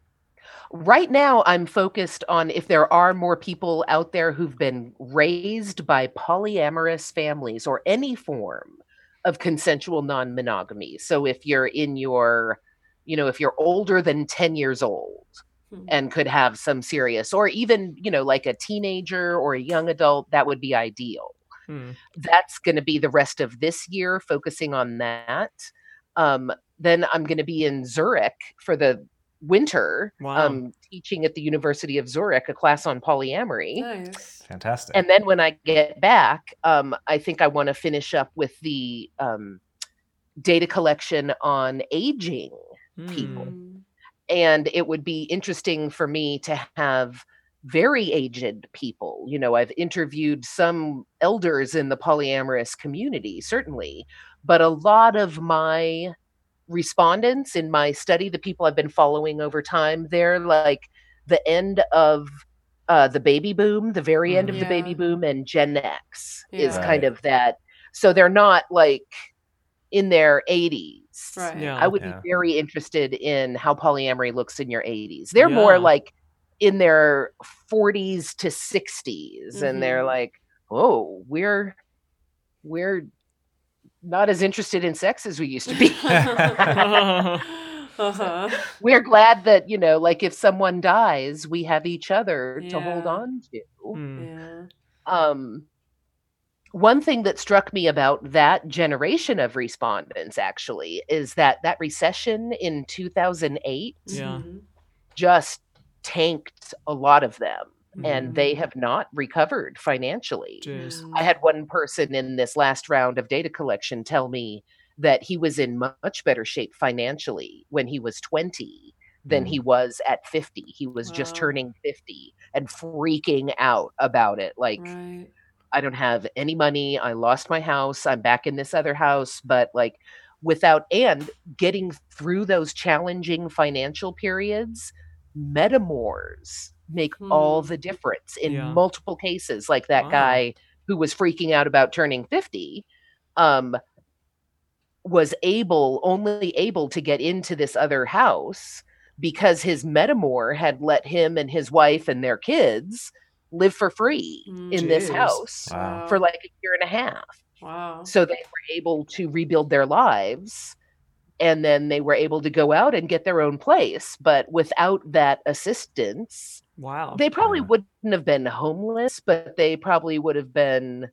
Right now, I'm focused on if there are more people out there who've been raised by polyamorous families or any form of consensual non-monogamy. So if you're in your, if you're older than 10 years old and could have some serious, or even, like a teenager or a young adult, that would be ideal. That's going to be the rest of this year, focusing on that. Then I'm going to be in Zurich for the winter, teaching at the University of Zurich, a class on polyamory. Nice. Fantastic. And then when I get back, I think I want to finish up with the data collection on aging people. And it would be interesting for me to have very aged people. I've interviewed some elders in the polyamorous community, certainly, but a lot of my respondents in my study, the people I've been following over time, they're like the end of the baby boom, the very end of the baby boom, and Gen X is kind of that. So they're not like in their 80s. Right. Yeah. I would be very interested in how polyamory looks in your 80s. They're more like in their 40s to 60s, and they're like, oh, we're not as interested in sex as we used to be. We're glad that, like if someone dies, we have each other to hold on to. One thing that struck me about that generation of respondents actually is that recession in 2008 just tanked a lot of them. And they have not recovered financially. I had one person in this last round of data collection tell me that he was in much better shape financially when he was 20 than he was at 50. He was just turning 50 and freaking out about it. Like, I don't have any money. I lost my house. I'm back in this other house. But like and getting through those challenging financial periods, metamors make all the difference in multiple cases. Like that guy who was freaking out about turning 50 was only able to get into this other house because his metamor had let him and his wife and their kids live for free in this house for like a year and a half. So they were able to rebuild their lives, and then they were able to go out and get their own place. But without that assistance, they probably wouldn't have been homeless, but they probably would have been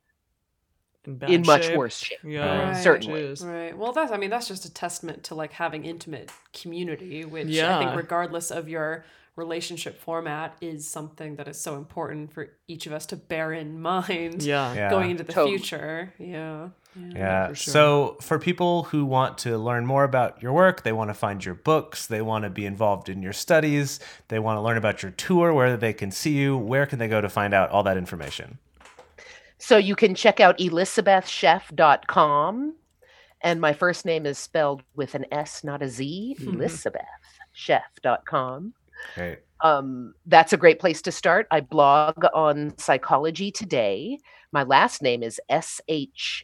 in much worse shape. Certainly. Right. Well, that's just a testament to like having intimate community, which I think regardless of your relationship format is something that is so important for each of us to bear in mind going into the future. For sure. So for people who want to learn more about your work, they want to find your books, they want to be involved in your studies, they want to learn about your tour, where they can see you, where can they go to find out all that information? So you can check out ElisabethScheff.com, and my first name is spelled with an S, not a Z, ElisabethScheff.com. Great. That's a great place to start. I blog on Psychology Today. My last name is SHEFF,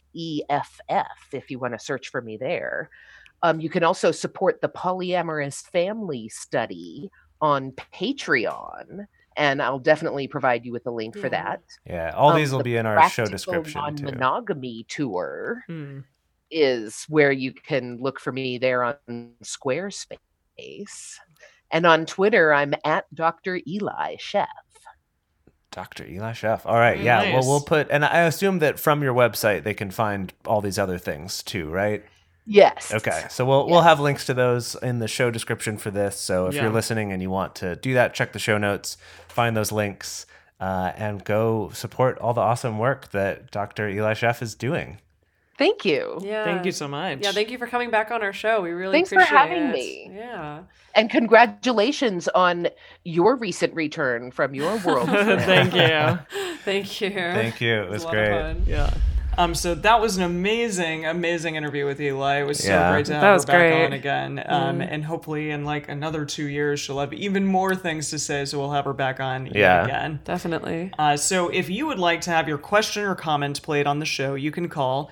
if you want to search for me there. You can also support the Polyamorous Family Study on Patreon, and I'll definitely provide you with a link for that. Yeah, all these will be in our show description too. Non-monogamy tour is where you can look for me there on Squarespace. And on Twitter, I'm at Dr. Eli Sheff. Dr. Eli Sheff. All right. Yeah. Nice. Well, we'll put, and I assume that from your website, they can find all these other things too, right? Yes. Okay. So we'll have links to those in the show description for this. So if you're listening and you want to do that, check the show notes, find those links, and go support all the awesome work that Dr. Eli Sheff is doing. Thank you. Yeah. Thank you so much. Yeah, thank you for coming back on our show. We really appreciate it. Thanks for having me. Yeah. And congratulations on your recent return from your world. Thank you. Thank you. Thank you. It was great. Yeah. So that was an amazing interview with Eli. It was so great to have her back on again. And hopefully in like another 2 years, she'll have even more things to say. So we'll have her back on again. Definitely. So if you would like to have your question or comment played on the show, you can call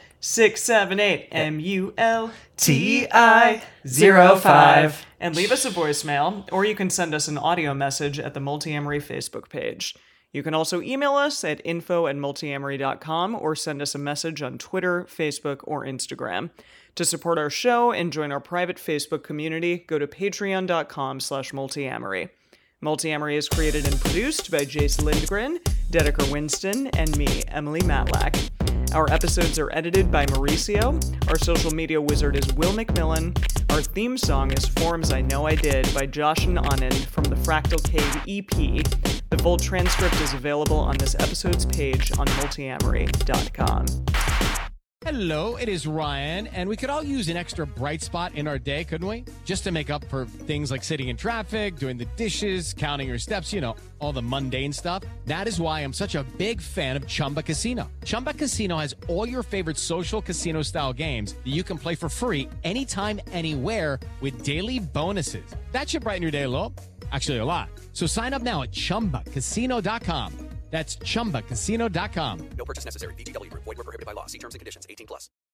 678-MULTI-05 and leave us a voicemail, or you can send us an audio message at the Multiamory Facebook page. You can also email us at info@multiamory.com or send us a message on Twitter, Facebook, or Instagram. To support our show and join our private Facebook community, go to patreon.com/multiamory. Multiamory is created and produced by Jace Lindgren, Dedeker Winston, and me, Emily Matlack. Our episodes are edited by Mauricio. Our social media wizard is Will McMillan. Our theme song is Forms I Know I Did by Josh and Anand from the Fractal Cave EP. The full transcript is available on this episode's page on multiamory.com. Hello, it is Ryan, and we could all use an extra bright spot in our day, couldn't we? Just to make up for things like sitting in traffic, doing the dishes, counting your steps, you know, all the mundane stuff. That is why I'm such a big fan of Chumba Casino. Chumba Casino has all your favorite social casino-style games that you can play for free anytime, anywhere with daily bonuses. That should brighten your day a little. Actually, a lot. So sign up now at ChumbaCasino.com. That's ChumbaCasino.com. No purchase necessary. VGW Group. Void where prohibited by law. See terms and conditions. 18+.